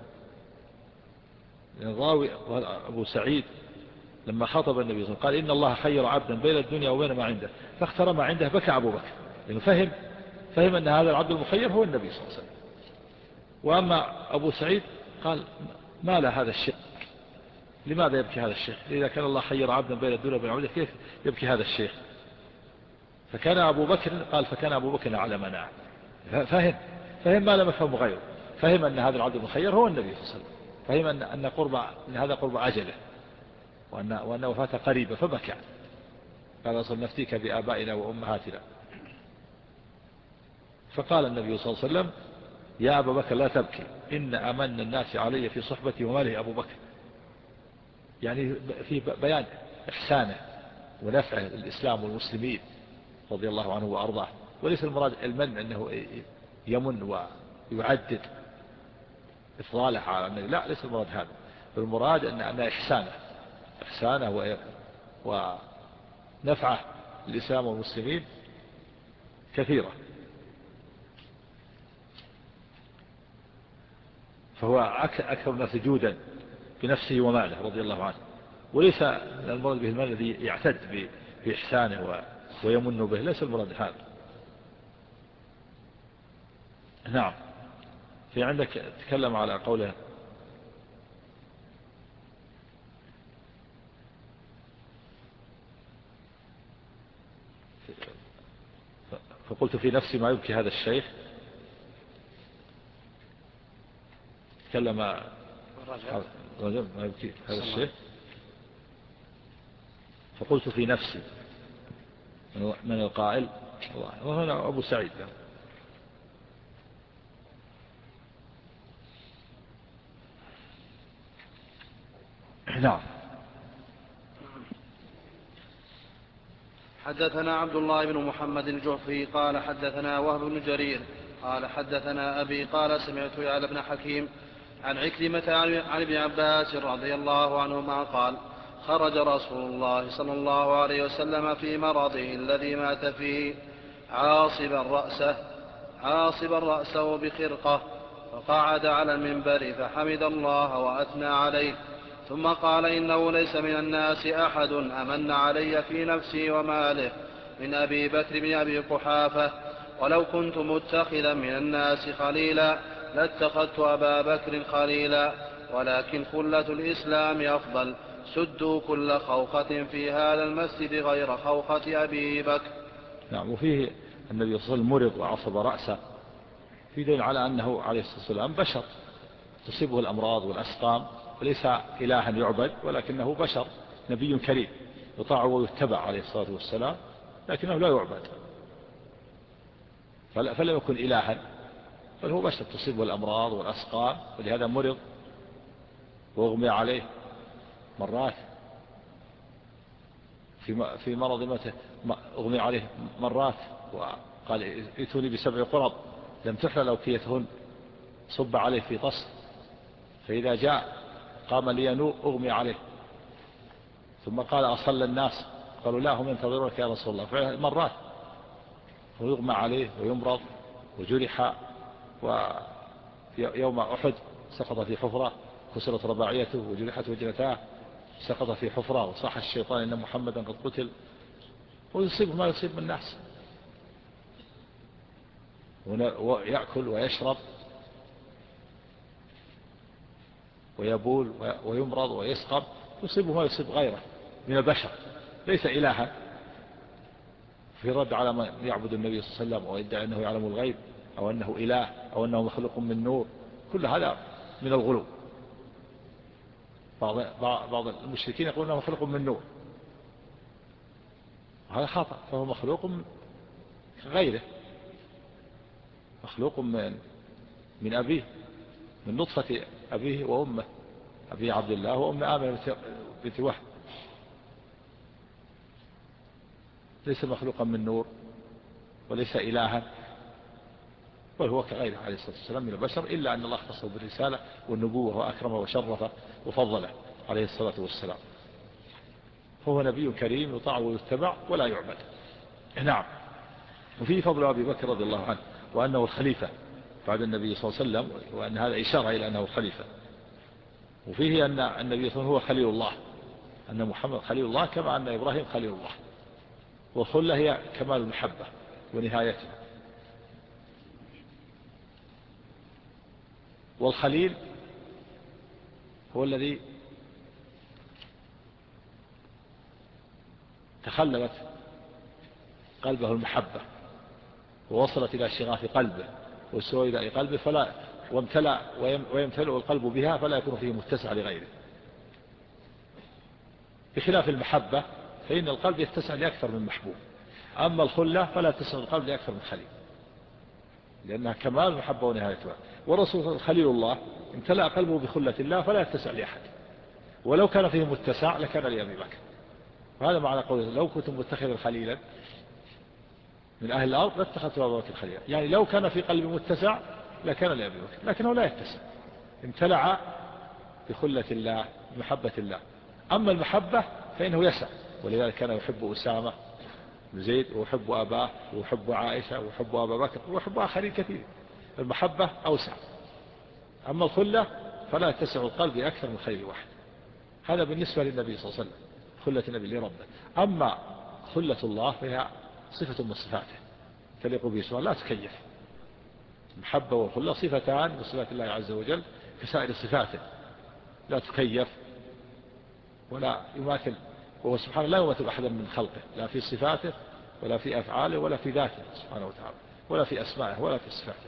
[SPEAKER 4] الراوي أبو سعيد لما خاطب النبي صلى الله عليه وسلم قال إن الله خير عبدا بين الدنيا وبين ما عنده، فاختار ما عنده، بكى أبو بكر لأنه فهم أن هذا العبد المخير هو النبي صلى الله عليه وسلم. وأما أبو سعيد قال ما لا هذا الشيخ، لماذا يبكي هذا الشيخ؟ إذا كان الله خير عبدا بين الدنيا وبين ما عنده كيف يبكي هذا الشيخ؟ فكان أبو بكر على مناعة، فهم ما لم يفهم غيره، فهم أن هذا العبد المخير هو النبي صلى الله عليه وسلم، فهم أن هذا قرب أجله، وأن وفاته قريبة، فبكى قال أصل نفتيك بآبائنا وأمهاتنا. فقال النبي صلى الله عليه وسلم يا أبا بكر لا تبكي، إن أمن الناس علي في صحبتي وماله أبو بكر، يعني في بيان إحسانه ونفعه للإسلام والمسلمين رضي الله عنه وأرضاه. وليس المراد المن أنه يمن ويعدد إفضاله على النبي، لا، ليس المراد هذا، المراد أن إحسانه ونفعه للإسلام والمسلمين كثيرة. فهو أكثر الناس جودا بنفسه وماله رضي الله عنه، وليس المراد به المال الذي يعتد بإحسانه ويمن به، ليس المراد هذا. نعم. في عندك تكلم على قوله فقلت في نفسي ما يبكي هذا الشيخ، تكلم ما يبكي هذا الشيخ، فقلت في نفسي من القائل، وهنا أبو سعيد. نعم.
[SPEAKER 2] حدثنا عبد الله بن محمد الجعفي قال حدثنا وهب بن جرير قال حدثنا أبي قال سمعت يعلى بن حكيم عن عكرمة عن ابن عباس رضي الله عنهما قال خرج رسول الله صلى الله عليه وسلم في مرضه الذي مات فيه عاصبا رأسه بخرقة، فقعد على المنبر فحمد الله وأثنى عليه، ثم قال إنه ليس من الناس أحد أمن علي في نفسي وماله من أبي بكر بن أبي قحافة، ولو كنت متخذا من الناس خليلا لاتخذت أبا بكر خليلا، ولكن خلة الإسلام أفضل، سدوا كل خوخة في هذا المسجد غير خوخة أبي بكر.
[SPEAKER 4] نعم. وفيه النبي صلى الله عليه وسلم مرض وعصب رأسه، في دليل على أنه عليه الصلاة والسلام بشر تصيبه الأمراض والأسقام، وليس إلها يعبد، ولكنه بشر نبي كريم يطاع ويتبع عليه الصلاة والسلام، لكنه لا يعبد، فلم يكن إلها، بل هو بشر تصيبه الأمراض والأسقام، ولهذا مرض واغمي عليه مرات، في مرض ماته اغمي عليه مرات، وقال ائتوني ب7 قرب لم تحلل أوكيتهن، صب عليه في طست، فإذا جاء قام لينوء اغمي عليه، ثم قال أصلى الناس، قالوا لا هم ينتظرونك يا رسول الله، فعلا مرات ويغمى عليه ويمرض وجرح، ويوم أحد سقط في حفرة كسرت رباعيته وجرحت وجنتاه، سقط في حفرة وصاح الشيطان إن محمدا قد قتل، ويصيبه ما يصيب من الناس، ويأكل ويشرب ويبول ويمرض ويسقط، يصيبه ما يصيب غيره من البشر، ليس إلها. في رد على من يعبد النبي صلى الله عليه وسلم ويدعي أنه يعلم الغيب،
[SPEAKER 1] أو أنه إله أو أنه مخلوق من نور، كل هذا من الغلو. بعض المشركين يقولون أنه مخلوق من نور، وهذا خطأ، فهو مخلوق من غيره، مخلوق من أبيه، من نطفة أبيه وأمه، أبي عبد الله وأم آمنة بنت وهب، ليس مخلوقا من نور وليس إلها، بل هو كغيره عليه الصلاة والسلام من البشر، إلا أن الله اختصه بالرسالة والنبوة وأكرمه وشرفه وفضله عليه الصلاة والسلام. هو نبي كريم يطاع ويتبع ولا يعبد. نعم. وفيه فضل أبي بكر رضي الله عنه، وأنه الخليفة بعد النبي صلى الله عليه وسلم، وأن هذا إشارة إلى أنه خليفة. وفيه أن النبي صلى الله عليه وسلم هو خليل الله، أن محمد خليل الله كما أن إبراهيم خليل الله. والخلة هي كمال المحبة ونهايتها. والخليل هو الذي تخللت قلبه المحبة ووصلت إلى شغاف قلبه وسوى إلى قلبه ويمتلئ القلب بها، فلا يكون فيه متسع لغيره. بخلاف المحبة فإن القلب يتسع لأكثر من محبوب، أما الخلة فلا تسع القلب لأكثر من خليل، لأنها كمال المحبة ونهايتها. والرسول خليل الله امتلأ قلبه بخلة الله فلا يتسع لأحد، ولو كان فيه متسع لكان لأبي بكر. وهذا معنى قوله لو كنت متخذا خليلا من أهل الأرض لاتخذت أبا بكر خليلا، يعني لو كان في قلبي متسع لكان لأبي بكر، لكنه لا يتسع، امتلأ بخلة الله بمحبة الله. أما المحبة فإنه يسع، ولذلك كان يحب أسامة زيد ويحب أباه ويحب عائشة ويحب أبا بكر ويحب آخرين كثير. المحبة أوسع. أما الخلة فلا تسع القلب أكثر من خليل واحد. هذا بالنسبة للنبي صلى الله عليه وسلم، خلة النبي لربه. أما خلة الله فهي صفة من صفاته تليق به سبحانه لا تكيف. المحبة والخلة صفتان من صفات الله عز وجل كسائر صفاته لا تكيف ولا يماثل، وهو سبحانه لا يماثل أحدا من خلقه، لا في صفاته ولا في أفعاله ولا في ذاته سبحانه وتعالى ولا في أسمائه ولا في صفاته.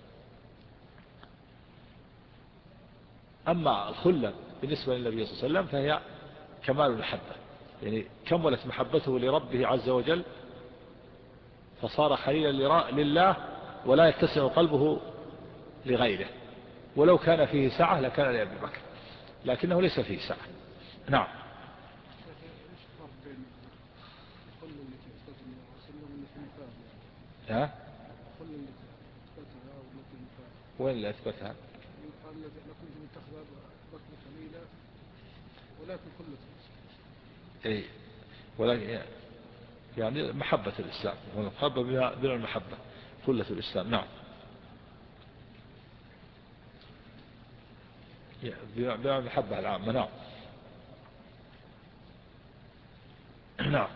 [SPEAKER 1] أما الخلة بالنسبة للنبي صلى الله عليه وسلم فهي كمال المحبة، يعني كملت محبته لربه عز وجل فصار خليلا لله ولا يتسع قلبه لغيره، ولو كان فيه سعة لكان لأبي بكر، لكنه ليس فيه سعة. نعم. ها؟ وين اللي أثبتها؟
[SPEAKER 3] قال لكنت متخذ بكر خليلا ولكن خلة
[SPEAKER 1] إيه، ولكن يعني محبة الإسلام، والمحبة بلا المحبة خلة الإسلام. نعم. بلا المحبة العامة. نعم. نعم.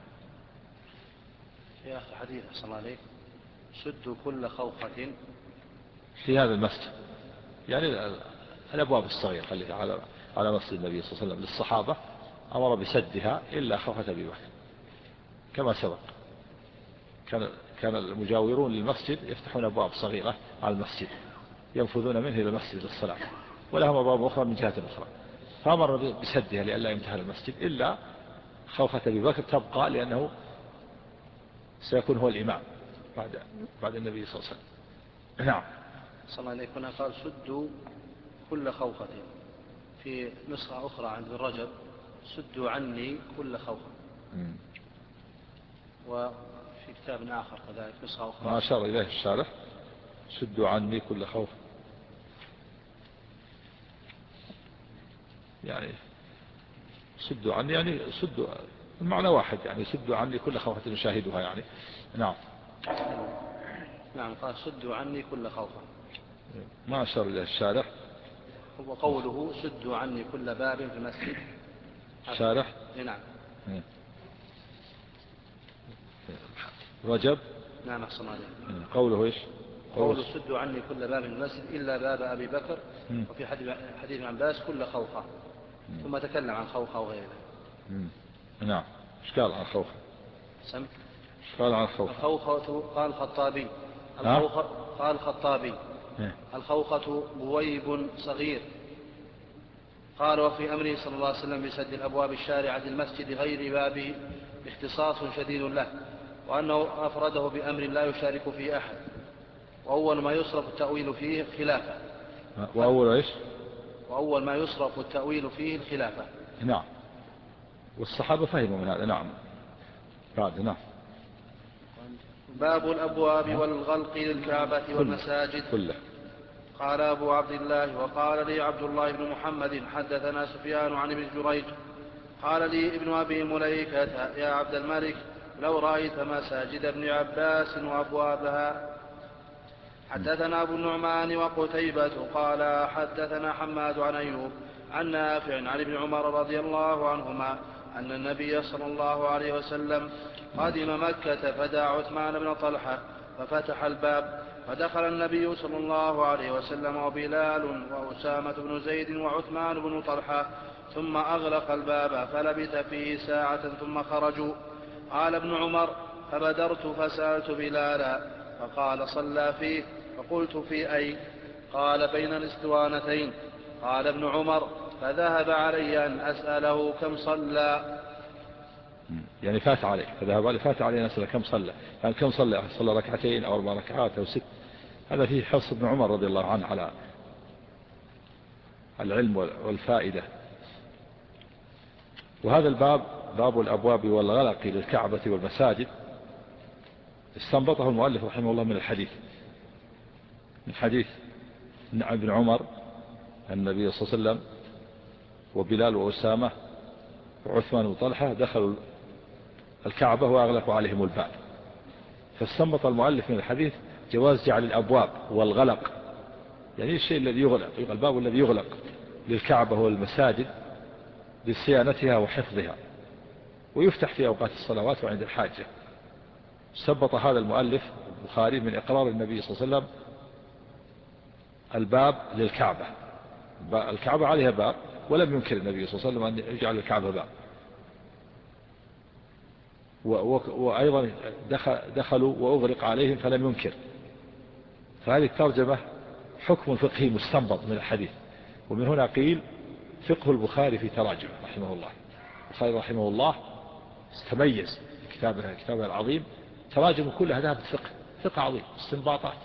[SPEAKER 2] يا أخي حديث أحسن الله عليك سدوا كل خوخة
[SPEAKER 1] في هذا المسجد، يعني الأبواب الصغيرة التي على مسجد النبي صلى الله عليه وسلم للصحابة أمر بسدها إلا خوخة أبي بكر كما سبق. كان المجاورون للمسجد يفتحون أبواب صغيرة على المسجد ينفذون منه إلى المسجد للصلاة، ولهم أبواب أخرى من جهة أخرى، فأمر بسدها لئلا يمتهن المسجد إلا خوخة أبي بكر تبقى، لأنه سيكون هو الإمام بعد النبي صلى الله عليه وسلم. نعم.
[SPEAKER 2] صلى الله عليه وسلم قال سدوا كل خوخة، في نسخة أخرى عند الرجل سدوا عني كل خوخة، وفي كتاب آخر كذلك نسخة أخرى
[SPEAKER 1] ما أشار إليه الشارح سدوا عني كل خوف، يعني سدوا عني يعني سدوا المعنى واحد، يعني سدوا عني كل خوفة نشاهدها يعني. نعم.
[SPEAKER 2] نعم قال سدوا عني كل خوفة،
[SPEAKER 1] ما أشار إليه الشارح.
[SPEAKER 2] هو قوله سدوا عني كل باب في المسجد.
[SPEAKER 1] شارح.
[SPEAKER 2] نعم.
[SPEAKER 1] رجب.
[SPEAKER 2] نعم أحسن عليك.
[SPEAKER 1] قوله إيش؟
[SPEAKER 2] قوله سدوا عني كل باب في المسجد إلا باب أبي بكر، وفي حديث عن عباس كل خوخة، ثم تكلم عن خوخة وغيره.
[SPEAKER 1] نعم. ايش قال عن خوخة؟
[SPEAKER 2] سم.
[SPEAKER 1] قال عن خوخة.
[SPEAKER 2] الخوخة قال الخطابي قال الخطابي الخوخة بويب صغير. قال وفي أمره صلى الله عليه وسلم بسد الأبواب الشارعة للمسجد غير باب اختصاص شديد له، وأنه أفرده بأمر لا يشارك فيه أحد، وأول ما يصرف التأويل فيه خلافه. وأول ما يصرف التأويل فيه الخلافة.
[SPEAKER 4] نعم. والصحابة فهموا من هذا. نعم. بعد. نعم.
[SPEAKER 2] باب الأبواب والغلق للكعبة والمساجد كله. قال أبو عبد الله وقال لي عبد الله بن محمد حدثنا سفيان عن ابن جريج قال لي ابن أبي مليكة يا عبد الملك لو رأيت مساجد ابن عباس وأبوابها. حدثنا أبو النعمان وقتيبة قال حدثنا حماد عن أيوب عن نافع عن ابن عمر رضي الله عنهما أن النبي صلى الله عليه وسلم قدم مكة فدعا عثمان بن طلحة ففتح الباب، فدخل النبي صلى الله عليه وسلم وبلال وأسامة بن زيد وعثمان بن طلحة، ثم أغلق الباب فلبث فيه ساعة ثم خرجوا. قال ابن عمر فبدرت فسألت بلالا فقال صلى فيه، فقلت في أي؟ قال بين الاسطوانتين. قال ابن عمر فذهب علي أن أسأله كم صلى،
[SPEAKER 4] يعني فات عليه، فات عليه أن أسأله كم صلى، يعني كم صلى ركعتين أو 4 ركعات أو 6. هذا فيه حرص ابن عمر رضي الله عنه على العلم والفائدة. وهذا الباب باب الأبواب والغلق للكعبة والمساجد استنبطه المؤلف رحمه الله من الحديث، من حديث ابن عمر النبي صلى الله عليه وسلم وبلال وأسامة وعثمان وطلحة دخلوا الكعبة وأغلقوا عليهم الباب، فاستنبط المؤلف من الحديث جواز جعل الأبواب والغلق، يعني الشيء الذي يغلق، الباب الذي يغلق للكعبة والمساجد لصيانتها وحفظها، ويفتح في أوقات الصلوات وعند الحاجة. استنبط هذا المؤلف البخاري من إقرار النبي صلى الله عليه وسلم الباب للكعبة، الكعبة عليها باب ولم ينكر النبي صلى الله عليه وسلم أن يجعل الكعبة باب، وأيضا دخلوا وأغلق عليهم فلم ينكر. فهذه الترجمة حكم فقهي مستنبط من الحديث، ومن هنا قيل فقه البخاري في تراجمه رحمه الله. البخاري رحمه الله استميز في كتابه العظيم، تراجمه كلها ذهبت فقه عظيم، استنباطات،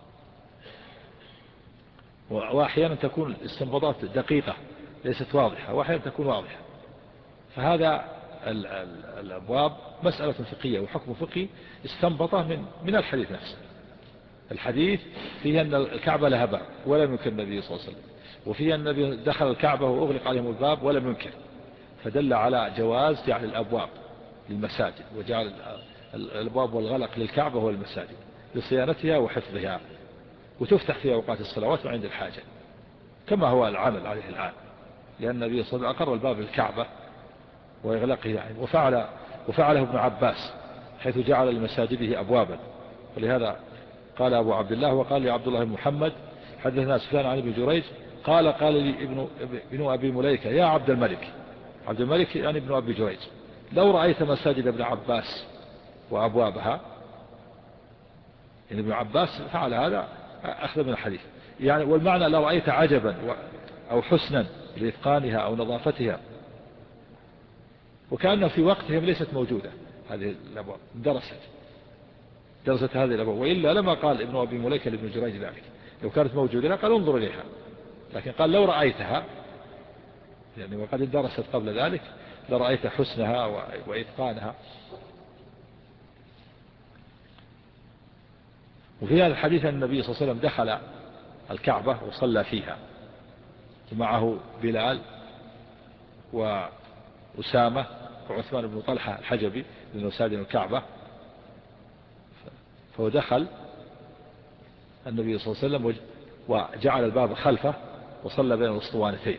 [SPEAKER 4] وأحيانا تكون الاستنباطات دقيقة ليست واضحة، وأحيانا تكون واضحة. فهذا الأبواب مسألة فقهية وحكم فقهي استنبطه من الحديث نفسه. الحديث فيه أن الكعبة لها باب ولم ينكر النبي صلى الله عليه وسلم، وفيه أن النبي دخل الكعبة وأغلق عليهم الباب ولم ينكر، فدل على جواز جعل الأبواب للمساجد، وجعل الأبواب والغلق للكعبة والمساجد لصيانتها وحفظها، وتفتح في أوقات الصلوات وعند الحاجة، كما هو العمل عليه الآن، لأن النبي صلى الله عليه وسلم أقر الباب للكعبة وإغلاقه يعني، وفعله ابن عباس حيث جعل لمساجده أبوابا. ولهذا قال أبو عبد الله وقال لي عبد الله بن محمد حدثنا سفيان عن ابن جريج قال لي ابن أبي مليكة يا عبد الملك يعني ابن أبي جريج لو رأيت مساجد ابن عباس وأبوابها، يعني ابن عباس فعل هذا أخذ من الحديث يعني، والمعنى لو رأيت عجبا أو حسنا لإتقانها أو نظافتها، وكأنه في وقتهم ليست موجودة هذه الأبواب، درست هذه الأبواب، وإلا لما قال ابن أبي مليكة لابن جريج ذلك، لو كانت موجودة قال انظر إليها، لكن قال لو رأيتها يعني وقد درست قبل ذلك لرأيت حسنها وإتقانها. وفي هذا الحديث أن النبي صلى الله عليه وسلم دخل الكعبة وصلى فيها، ومعه بلال وأسامة وعثمان بن طلحة الحجبي لأنه سادن الكعبة، فهو دخل النبي صلى الله عليه وسلم وجعل الباب خلفه وصلى بين الاسطوانتين.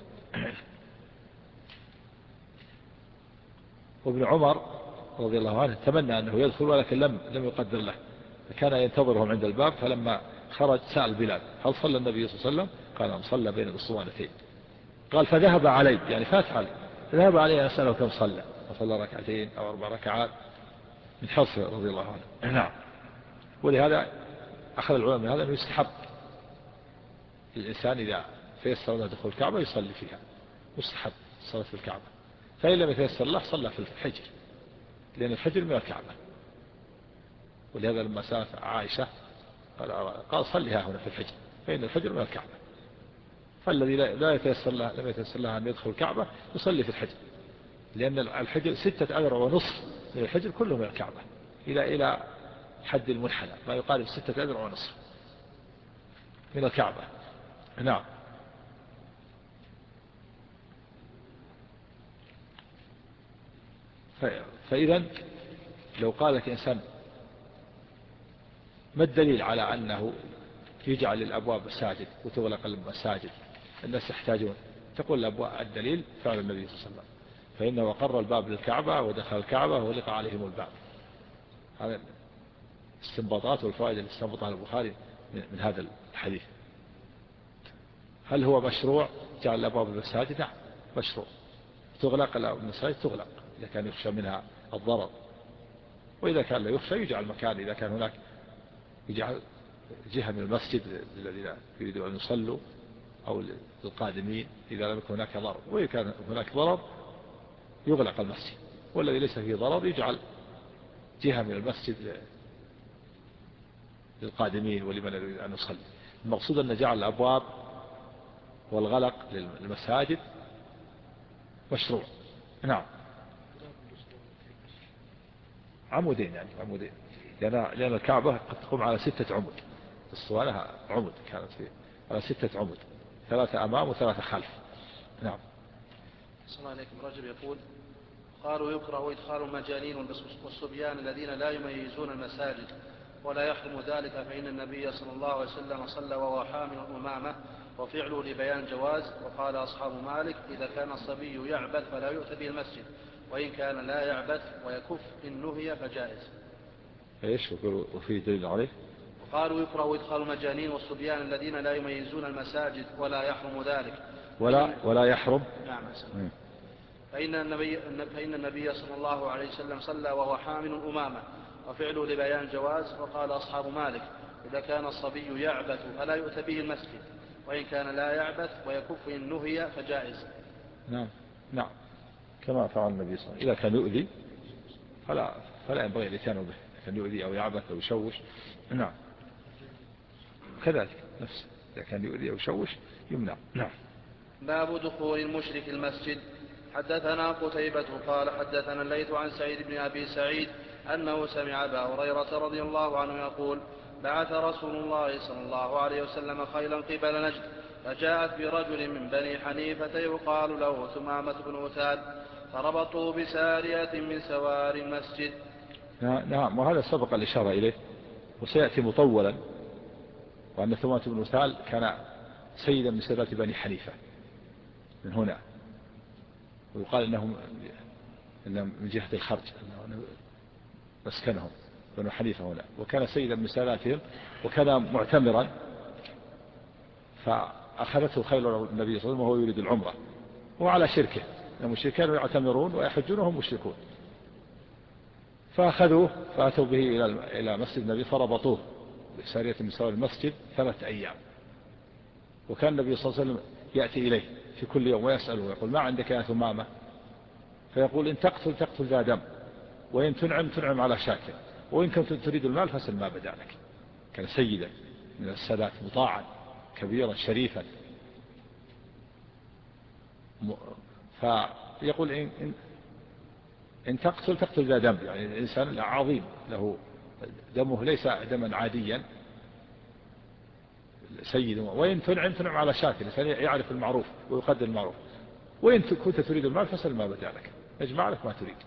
[SPEAKER 4] وابن عمر رضي الله عنه تمنى أنه يدخل ولكن لم يقدر له، فكان ينتظرهم عند الباب، فلما خرج سأل بلال هل صلى النبي صلى الله عليه وسلم؟ قال صلى بين الاسطوانتين. قال فذهب علي يعني فات علي، فذهب علي أن أسأله كم صلى، فصلى ركعتين أو 4 ركعات من حرصه رضي الله عنه. نعم. ولهذا
[SPEAKER 1] أخذ العلماء من هذا أنه يستحب الإنسان إذا تيسر له دخول الكعبة يصلي فيها، مستحب الصلاة في الكعبة. فإن لم يتيسر له صلى في الحجر، لأن الحجر من الكعبة. ولهذا لما سألت عائشة قال صليها هنا في الحجر، فإن الحجر من الكعبة. فالذي لا يتيسر له لم يتيسر له أن يدخل الكعبة يصلي في الحجر، لأن الحجر 6 أذرع ونصف من الحجر كله من الكعبة إلى حد المنحنى، ما يقارب 6 أذرع ونصف من الكعبة. نعم. فإذا لو قال لك إنسان ما الدليل على أنه يجعل الأبواب مساجد وتغلق المساجد، الناس يحتاجون، تقول الدليل فعل النبي صلى الله عليه وسلم، فإنه قر الباب للكعبة ودخل الكعبة وغلق عليهم الباب. هذا استنباطات والفوائد اللي استنبطها البخاري من هذا الحديث. هل هو مشروع جعل الأبواب المساجد؟ نعم مشروع. تغلق المساجد تغلق إذا كان يخشى منها الضرر، وإذا كان لا يخشى يجعل مكان، إذا كان هناك يجعل جهة من المسجد الذين يريدون أن يصلوا أو للقادمين إذا لم يكن هناك ضرر. وإذا كان هناك ضرر يغلق المسجد، والذي ليس فيه ضرر يجعل جهة من المسجد للقادمين ولمن يريد أن يصلي. المقصود أن جعل الأبواب والغلق للمساجد مشروع. نعم. عمودين، يعني عمودين، لأن الكعبة قد تقوم على 6 عمود، الصوانة عمود كانت فيه على 6 عمود، 3 أمام و3 خلف. نعم.
[SPEAKER 2] صلى الله عليكم. رجل يقول قالوا يكره إدخال المجانين والصبيان الذين لا يميزون المساجد ولا يحرم ذلك، فإن النبي صلى الله عليه وسلم صلى وهو حامل أمامه، وفعله لبيان جواز. وقال أصحاب مالك إذا كان الصبي يعبث فلا يؤتى به المسجد، وإن كان لا يعبث ويكف إن نهي فجائز.
[SPEAKER 1] ايش وفي دليل عليه؟
[SPEAKER 2] وقالوا يكره إدخال المجانين والصبيان الذين لا يميزون المساجد ولا يحرم ذلك
[SPEAKER 1] ولا يحرم.
[SPEAKER 2] نعم. فإن النبي صلى الله عليه وسلم صلى وهو حامل أمامه، وفعله لبيان جواز. وقال أصحاب مالك إذا كان الصبي يعبث فلا يؤتى به المسجد، وإن كان لا يعبث ويكف إن نهي فجائز.
[SPEAKER 1] نعم نعم، كما فعل النبي صلى الله عليه وسلم. إذا كان يؤذي فلا ينبغي الاتيان به، كان يؤذي أو يعبث أو يشوش. نعم كذلك نفسه، إذا كان يؤذي أو يشوش يمنع. نعم.
[SPEAKER 2] باب دخول المشرك المسجد. حدثنا قتيبة قال حدثنا الليث عن سعيد بن أبي سعيد أنه سمع أبا هريرة رضي الله عنه يقول بعث رسول الله صلى الله عليه وسلم خيلا قبل نجد، فجاءت برجل من بني حنيفة يقال له ثمامة بن أثال، فربطوه بسارية من سوار المسجد.
[SPEAKER 1] نعم، وهذا سبق الإشارة إليه وسيأتي مطولا، وأن ثمامة بن أثال كان سيدا من سادات بني حنيفة من هنا، ويقال إنهم من جهة الخرج مسكنهم بنو حنيفة هنا، وكان سيدا من ساداتهم وكان معتمرا، فأخذته خيل النبي صلى الله عليه وسلم وهو يريد العمرة وعلى شركه، المشركين يعتمرون ويحجون وهم مشركون، فأخذوه فأتوا به إلى مسجد النبي فربطوه بسارية من سوار المسجد 3 أيام. وكان النبي صلى الله عليه وسلم يأتي إليه في كل يوم ويسأله ويقول ما عندك يا ثمامة؟ فيقول إن تقتل ذا دم، وإن تنعم على شاكر، وإن كنت تريد المال فسل ما بدا لك. كان سيدا من السادات مطاعا كبيرا شريفا. فيقول إن تقتل ذا دم، يعني الإنسان عظيم له دمه ليس دما عاديا سيد، وإن تنعم على شاكر، الإنسان يعرف المعروف ويقدر المعروف، وإن كنت تريد المال فسل ما بدا لك، اجمع لك ما تريد.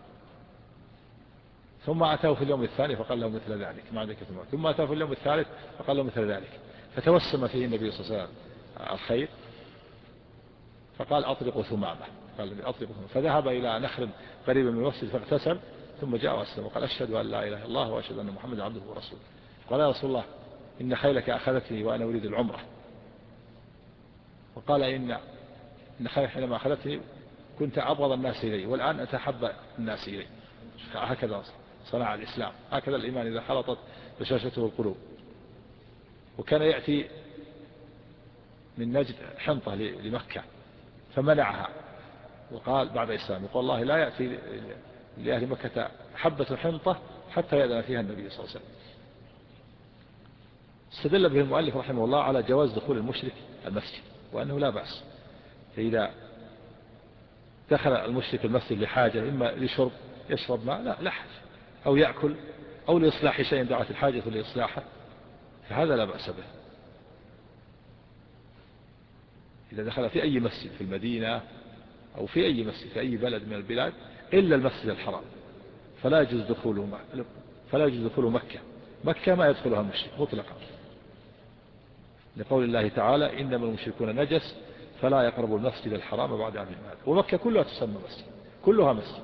[SPEAKER 1] ثم أتاه في اليوم الثاني فقال له مثل ذلك ما عندك ثمامة، ثم أتاه في اليوم الثالث فقال له مثل ذلك، فتوسم فيه النبي صلى الله عليه وسلم الخير فقال أطلقوا ثمامة، فذهب إلى نخل قريب من المسجد فاغتسل، ثم جاء وأسلم وقال أشهد أن لا إله إلا الله وأشهد أن محمد عبده ورسوله. قال يا رسول الله إن خيلك أخذتني وأنا أريد العمرة. وقال إن خيلك حينما أخذتني كنت أبغض الناس إلي، والآن أتحب الناس إلي. هكذا صنع الإسلام، هكذا الإيمان إذا خلطت بشاشته القلوب. وكان يأتي من نجد حنطة لمكة فمنعها وقال بعد إسلام يقول الله لا يأتي لأهل مكة حبة حنطة حتى يأذن فيها النبي صلى الله عليه وسلم. استدل به المؤلف رحمه الله على جواز دخول المشرك المسجد وأنه لا بأس. فإذا دخل المشرك المسجد لحاجة إما لشرب يشرب ماء لا حاجة أو يأكل أو لإصلاح شيء دعت الحاجة لإصلاحه فهذا لا بأس به. إذا دخل في أي مسجد في المدينة أو في أي مسجد في أي بلد من البلاد إلا المسجد الحرام فلا يجوز دخوله مكة ما يدخلها المشرك مطلقا لقول الله تعالى إنما المشركون نجس فلا يقربوا المسجد الحرام بعد عامهم هذا. ومكة كلها تسمى مسجد كلها مسجد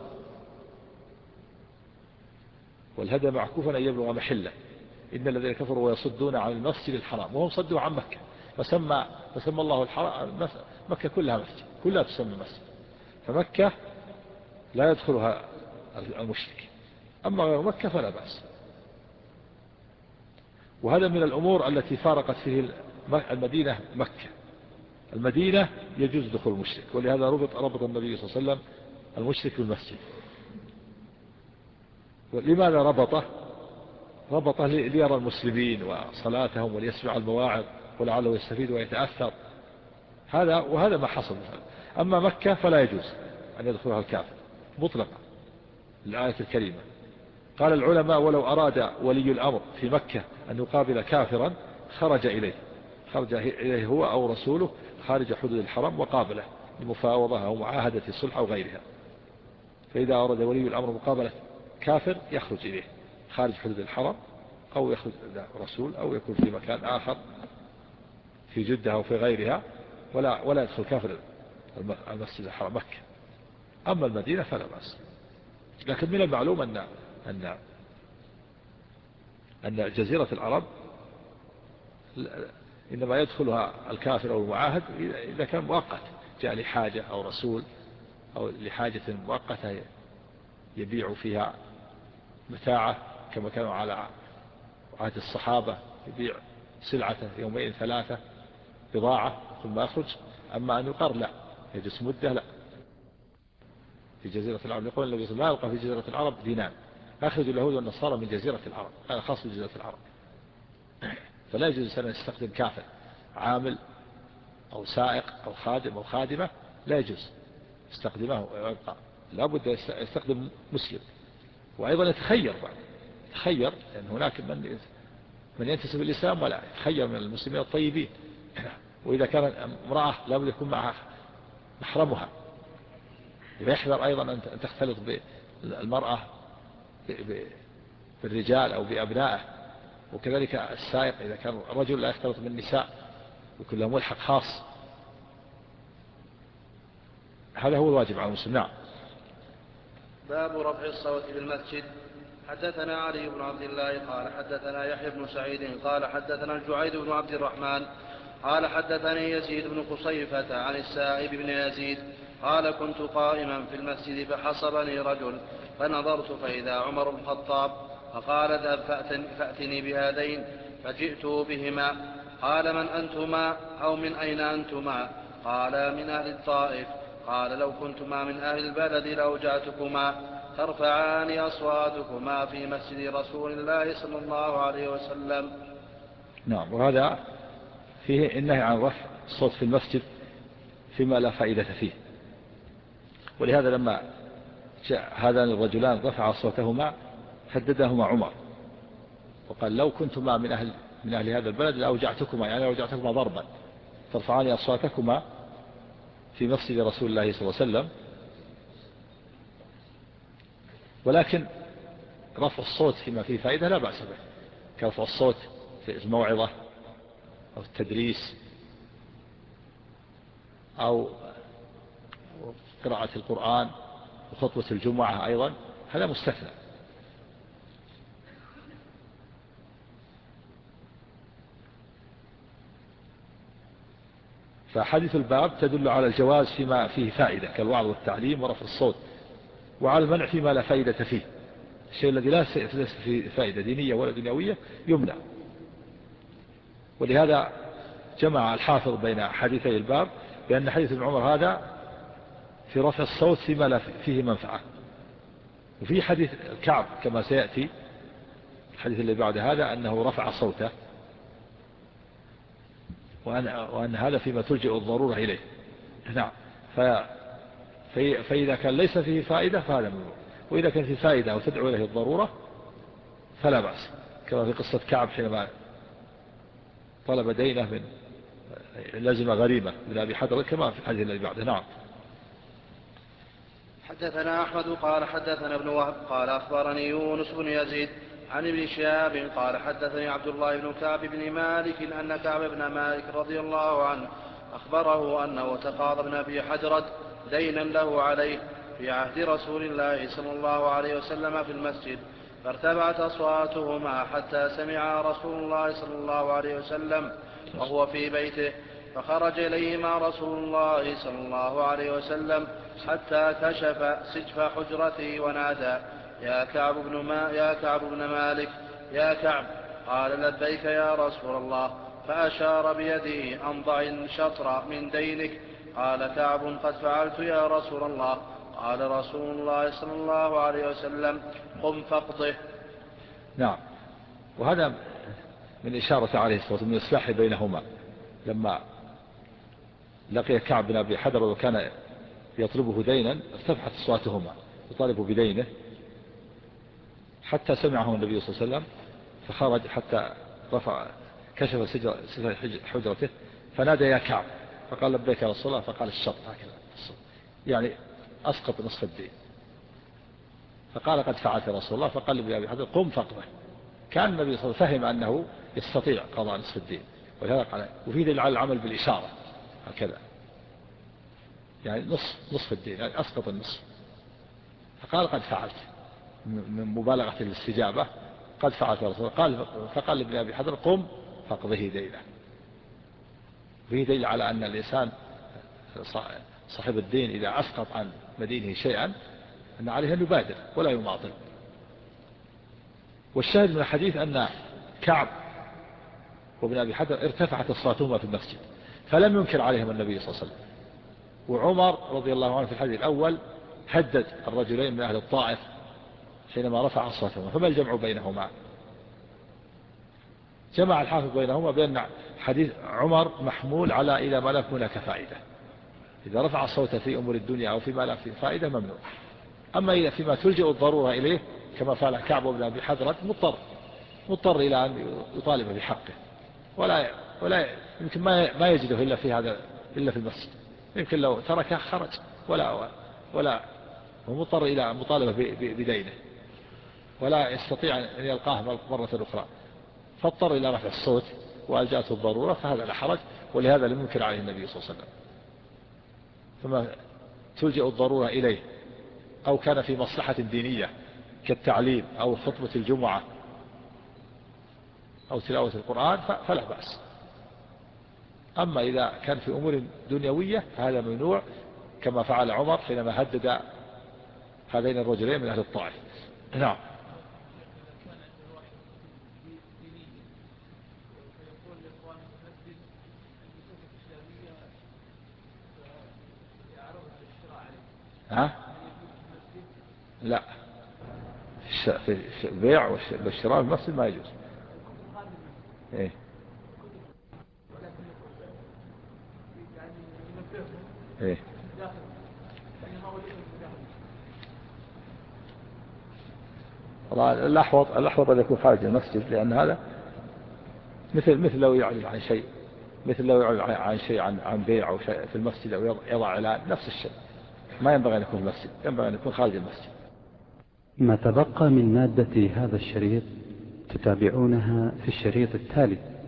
[SPEAKER 1] والهدى معكوفا أن يبلغ محله إن الذين كفروا ويصدون عن المسجد الحرام وهم صدوا عن مكة فسمى الله الحرام مكة كلها مسجد كلها تسمى مسجد. فمكة لا يدخلها المشرك أما غير مكة فلا بأس. وهذا من الأمور التي فارقت فيه المدينة مكة. المدينة يجوز دخول المشرك ولهذا ربط النبي صلى الله عليه وسلم المشرك بالمسجد. لماذا ربطه ليرى المسلمين وصلاتهم وليسمع المواعظ ولعله يستفيد ويتأثر وهذا ما حصل. أما مكة فلا يجوز أن يدخلها الكافر مطلقا الآية الكريمة. قال العلماء ولو أراد ولي الأمر في مكة أن يقابل كافرا خرج إليه هو أو رسوله خارج حدود الحرم وقابله لمفاوضة أو معاهدة الصلح أو غيرها. فإذا أراد ولي الأمر مقابلة كافر يخرج إليه خارج حدود الحرم أو يخرج رسول أو يكون في مكان آخر في جدة أو في غيرها ولا يدخل كافر المسجد الحرام مكة. أما المدينة فلا بأس. لكن من المعلوم أن جزيرة العرب إنما يدخلها الكافر أو المعاهد إذا كان مؤقت جاء لحاجة أو رسول أو لحاجة مؤقتة يبيع فيها متاعة كما كانوا على عهد الصحابة يبيع سلعة يومين ثلاثة بضاعة ثم يخرج. أما أن يقر لا يجلس مدة لا. في جزيرة العرب يقول النبي صلى الله عليه وسلم لا يبقى في جزيرة العرب دينان أخرج اليهود والنصارى من جزيرة العرب هذا خاص بجزيرة العرب. فلا يجوز أن يستخدم كافر عامل أو سائق أو خادم أو خادمة لا يجوز يستخدمه ويبقى لابد يستخدم مسلم. وأيضا يتخير لأن هناك من ينتسب الإسلام ولا يتخير من المسلمين الطيبين. وإذا كانت امرأة لابد يكون معها محرمها ويحذر أيضا أن تختلط بالمرأة بالرجال أو بأبنائه. وكذلك السائق إذا كان رجل لا يختلط بالنساء ويكون له ملحق خاص. هذا هو الواجب على المسلم. نعم.
[SPEAKER 2] باب رفع الصوت في المسجد. حدثنا علي بن عبد الله قال حدثنا يحيى بن سعيد قال حدثنا الجعيد بن عبد الرحمن قال حدثني يزيد بن قصيفة عن السائب بن يزيد قال كنت قائما في المسجد فحصبني رجل فنظرت فإذا عمر بن الخطاب فقال اذهب فأتني بهذين فجئت بهما. قال من أنتما أو من أين أنتما؟ قال من أهل الطائف. قال لو كنتما من أهل البلد لأوجعتكما ترفعان أصواتكما في مسجد رسول الله صلى الله عليه وسلم.
[SPEAKER 1] نعم. وهذا فيه النهي عن رفع الصوت في المسجد فيما لا فائدة فيه. ولهذا لما جاء هذان الرجلان رفع صوتهما حددهما عمر وقال لو كنتما من أهل هذا البلد لأوجعتكما يعني أوجعتكما ضربا ترفعان أصواتكما في مسجد رسول الله صلى الله عليه وسلم. ولكن رفع الصوت فيما فيه فائدة لا بأس به كرفع الصوت في الموعظة أو التدريس أو قراءة القرآن وخطبة الجمعة أيضا هذا مستثنى. فحديث الباب تدل على الجواز فيما فيه فائدة كالوعظ والتعليم ورفع الصوت وعلى المنع فيما لا فائدة فيه. الشيء الذي لا فيه فائدة دينية ولا دنيوية يمنع.
[SPEAKER 4] ولهذا جمع الحافظ بين حديثي الباب بأن حديث ابن عمر هذا في رفع الصوت فيما لا فيه منفعة. وفي حديث كعب كما سيأتي الحديث اللي بعد هذا أنه رفع صوته، وأن هذا فيما تلجئ الضرورة إليه. نعم. فإذا كان ليس فيه فائدة فهذا ممنوع، وإذا كان فيه فائدة وتدعو إليه الضرورة فلا بأس، كما في قصة كعب حينما طلب دينه من لازم غريمة من أبي حضرة كما في الحديث الذي بعده. نعم.
[SPEAKER 2] حدثنا أحمد قال حدثنا ابن وهب قال أخبرني يونس بن يزيد عن ابن شهاب قال حدثني عبد الله بن كعب بن مالك أن كعب بن مالك رضي الله عنه أخبره أنه تقاضى ابن أبي حجرة دينا له عليه في عهد رسول الله صلى الله عليه وسلم في المسجد، فارتفعت أصواتهما حتى سمع رسول الله صلى الله عليه وسلم وهو في بيته، فخرج إليهما رسول الله صلى الله عليه وسلم حتى كشف سجف حجرته ونادى: يا كعب بن مالك يا كعب. قال: لبيك يا رسول الله، فأشار بيده أن ضع الشطر من دينك. قال كعب: قد فعلت يا رسول الله. قال رسول الله صلى الله عليه وسلم: قم فاقضه.
[SPEAKER 4] نعم. وهذا من إشارة عليه الصلاة والسلام من الإصلاح بينهما، لما لقي كعب بن أبي حضرة وكان يطلبه دينا ارتفعت أصواتهما يطالب بدينه حتى سمعه النبي صلى الله عليه وسلم، فخرج حتى كشف سجف حجرته فنادى: يا كعب. فقال: لبيك يا رسول الله. فقال: الشط هكذا، يعني أسقط نصف الدين. فقال: قد فعلت يا رسول الله. فقال لابن أبي حضرة: قم فاقضه. كان النبي صلى الله عليه وسلم فهم أنه يستطيع قضاء نصف الدين، ولهذا قال: وفي دليل على العمل بالإشارة هكذا، يعني نصف الدين، يعني أسقط النصف. فقال: قد فعلت، من مبالغة الاستجابة. قد فعلت يا رسول الله. فقال لابن أبي حضرة: قم فاقضه دينه. فيه دليل على أن الإنسان صاحب الدين إذا أسقط عن مدينه شيئا أن عليه أن يبادر ولا يماطل. والشاهد من الحديث أن كعب وابن أبي حضرة ارتفعت أصواتهما في المسجد فلم ينكر عليهم النبي صلى الله عليه وسلم. وعمر رضي الله عنه في الحديث الأول هدد الرجلين من أهل الطائف حينما رفع أصواتهما. فما الجمع بينهما؟ جمع الحافظ بينهما بأن حديث عمر محمول على إذا ما لا هناك فائدة. إذا رفع صوته في أمور الدنيا أو فيما لا فيه فائدة ممنوع. أما إذا فيما تلجئ الضرورة إليه كما فعل كعب بن أبي حضرة مضطر إلى أن يطالب بحقه، ولا يمكن ما يجده إلا في المسجد. يمكن لو تركه خرج ولا هو مضطر إلى مطالبة بدينه، ولا يستطيع أن يلقاه مرة أخرى، فاضطر إلى رفع الصوت وألجأته الضرورة، فهذا لا حرج. ولهذا لم ينكر عليه النبي صلى الله عليه وسلم. ثم تلجأ الضرورة إليه أو كان في مصلحة دينية كالتعليم أو خطبة الجمعة أو تلاوة القرآن فلا بأس. أما إذا كان في أمور دنيوية فهذا ممنوع، كما فعل عمر حينما هدد هذين الرجلين من أهل الطائف. نعم. ها؟ لا، في البيع والشراء في المسجد ما يجوز. إيه؟ إيه؟ الأحوط أن يكون خارج المسجد، لأن هذا مثل لو يعلن عن شيء، عن بيع أو شيء في المسجد أو يضع إعلان، نفس الشيء. ما ينبغي أن يكون في المسجد، ينبغي أن يكون خارج المسجد.
[SPEAKER 5] ما تبقى من مادة هذا الشريط تتابعونها في الشريط التالي.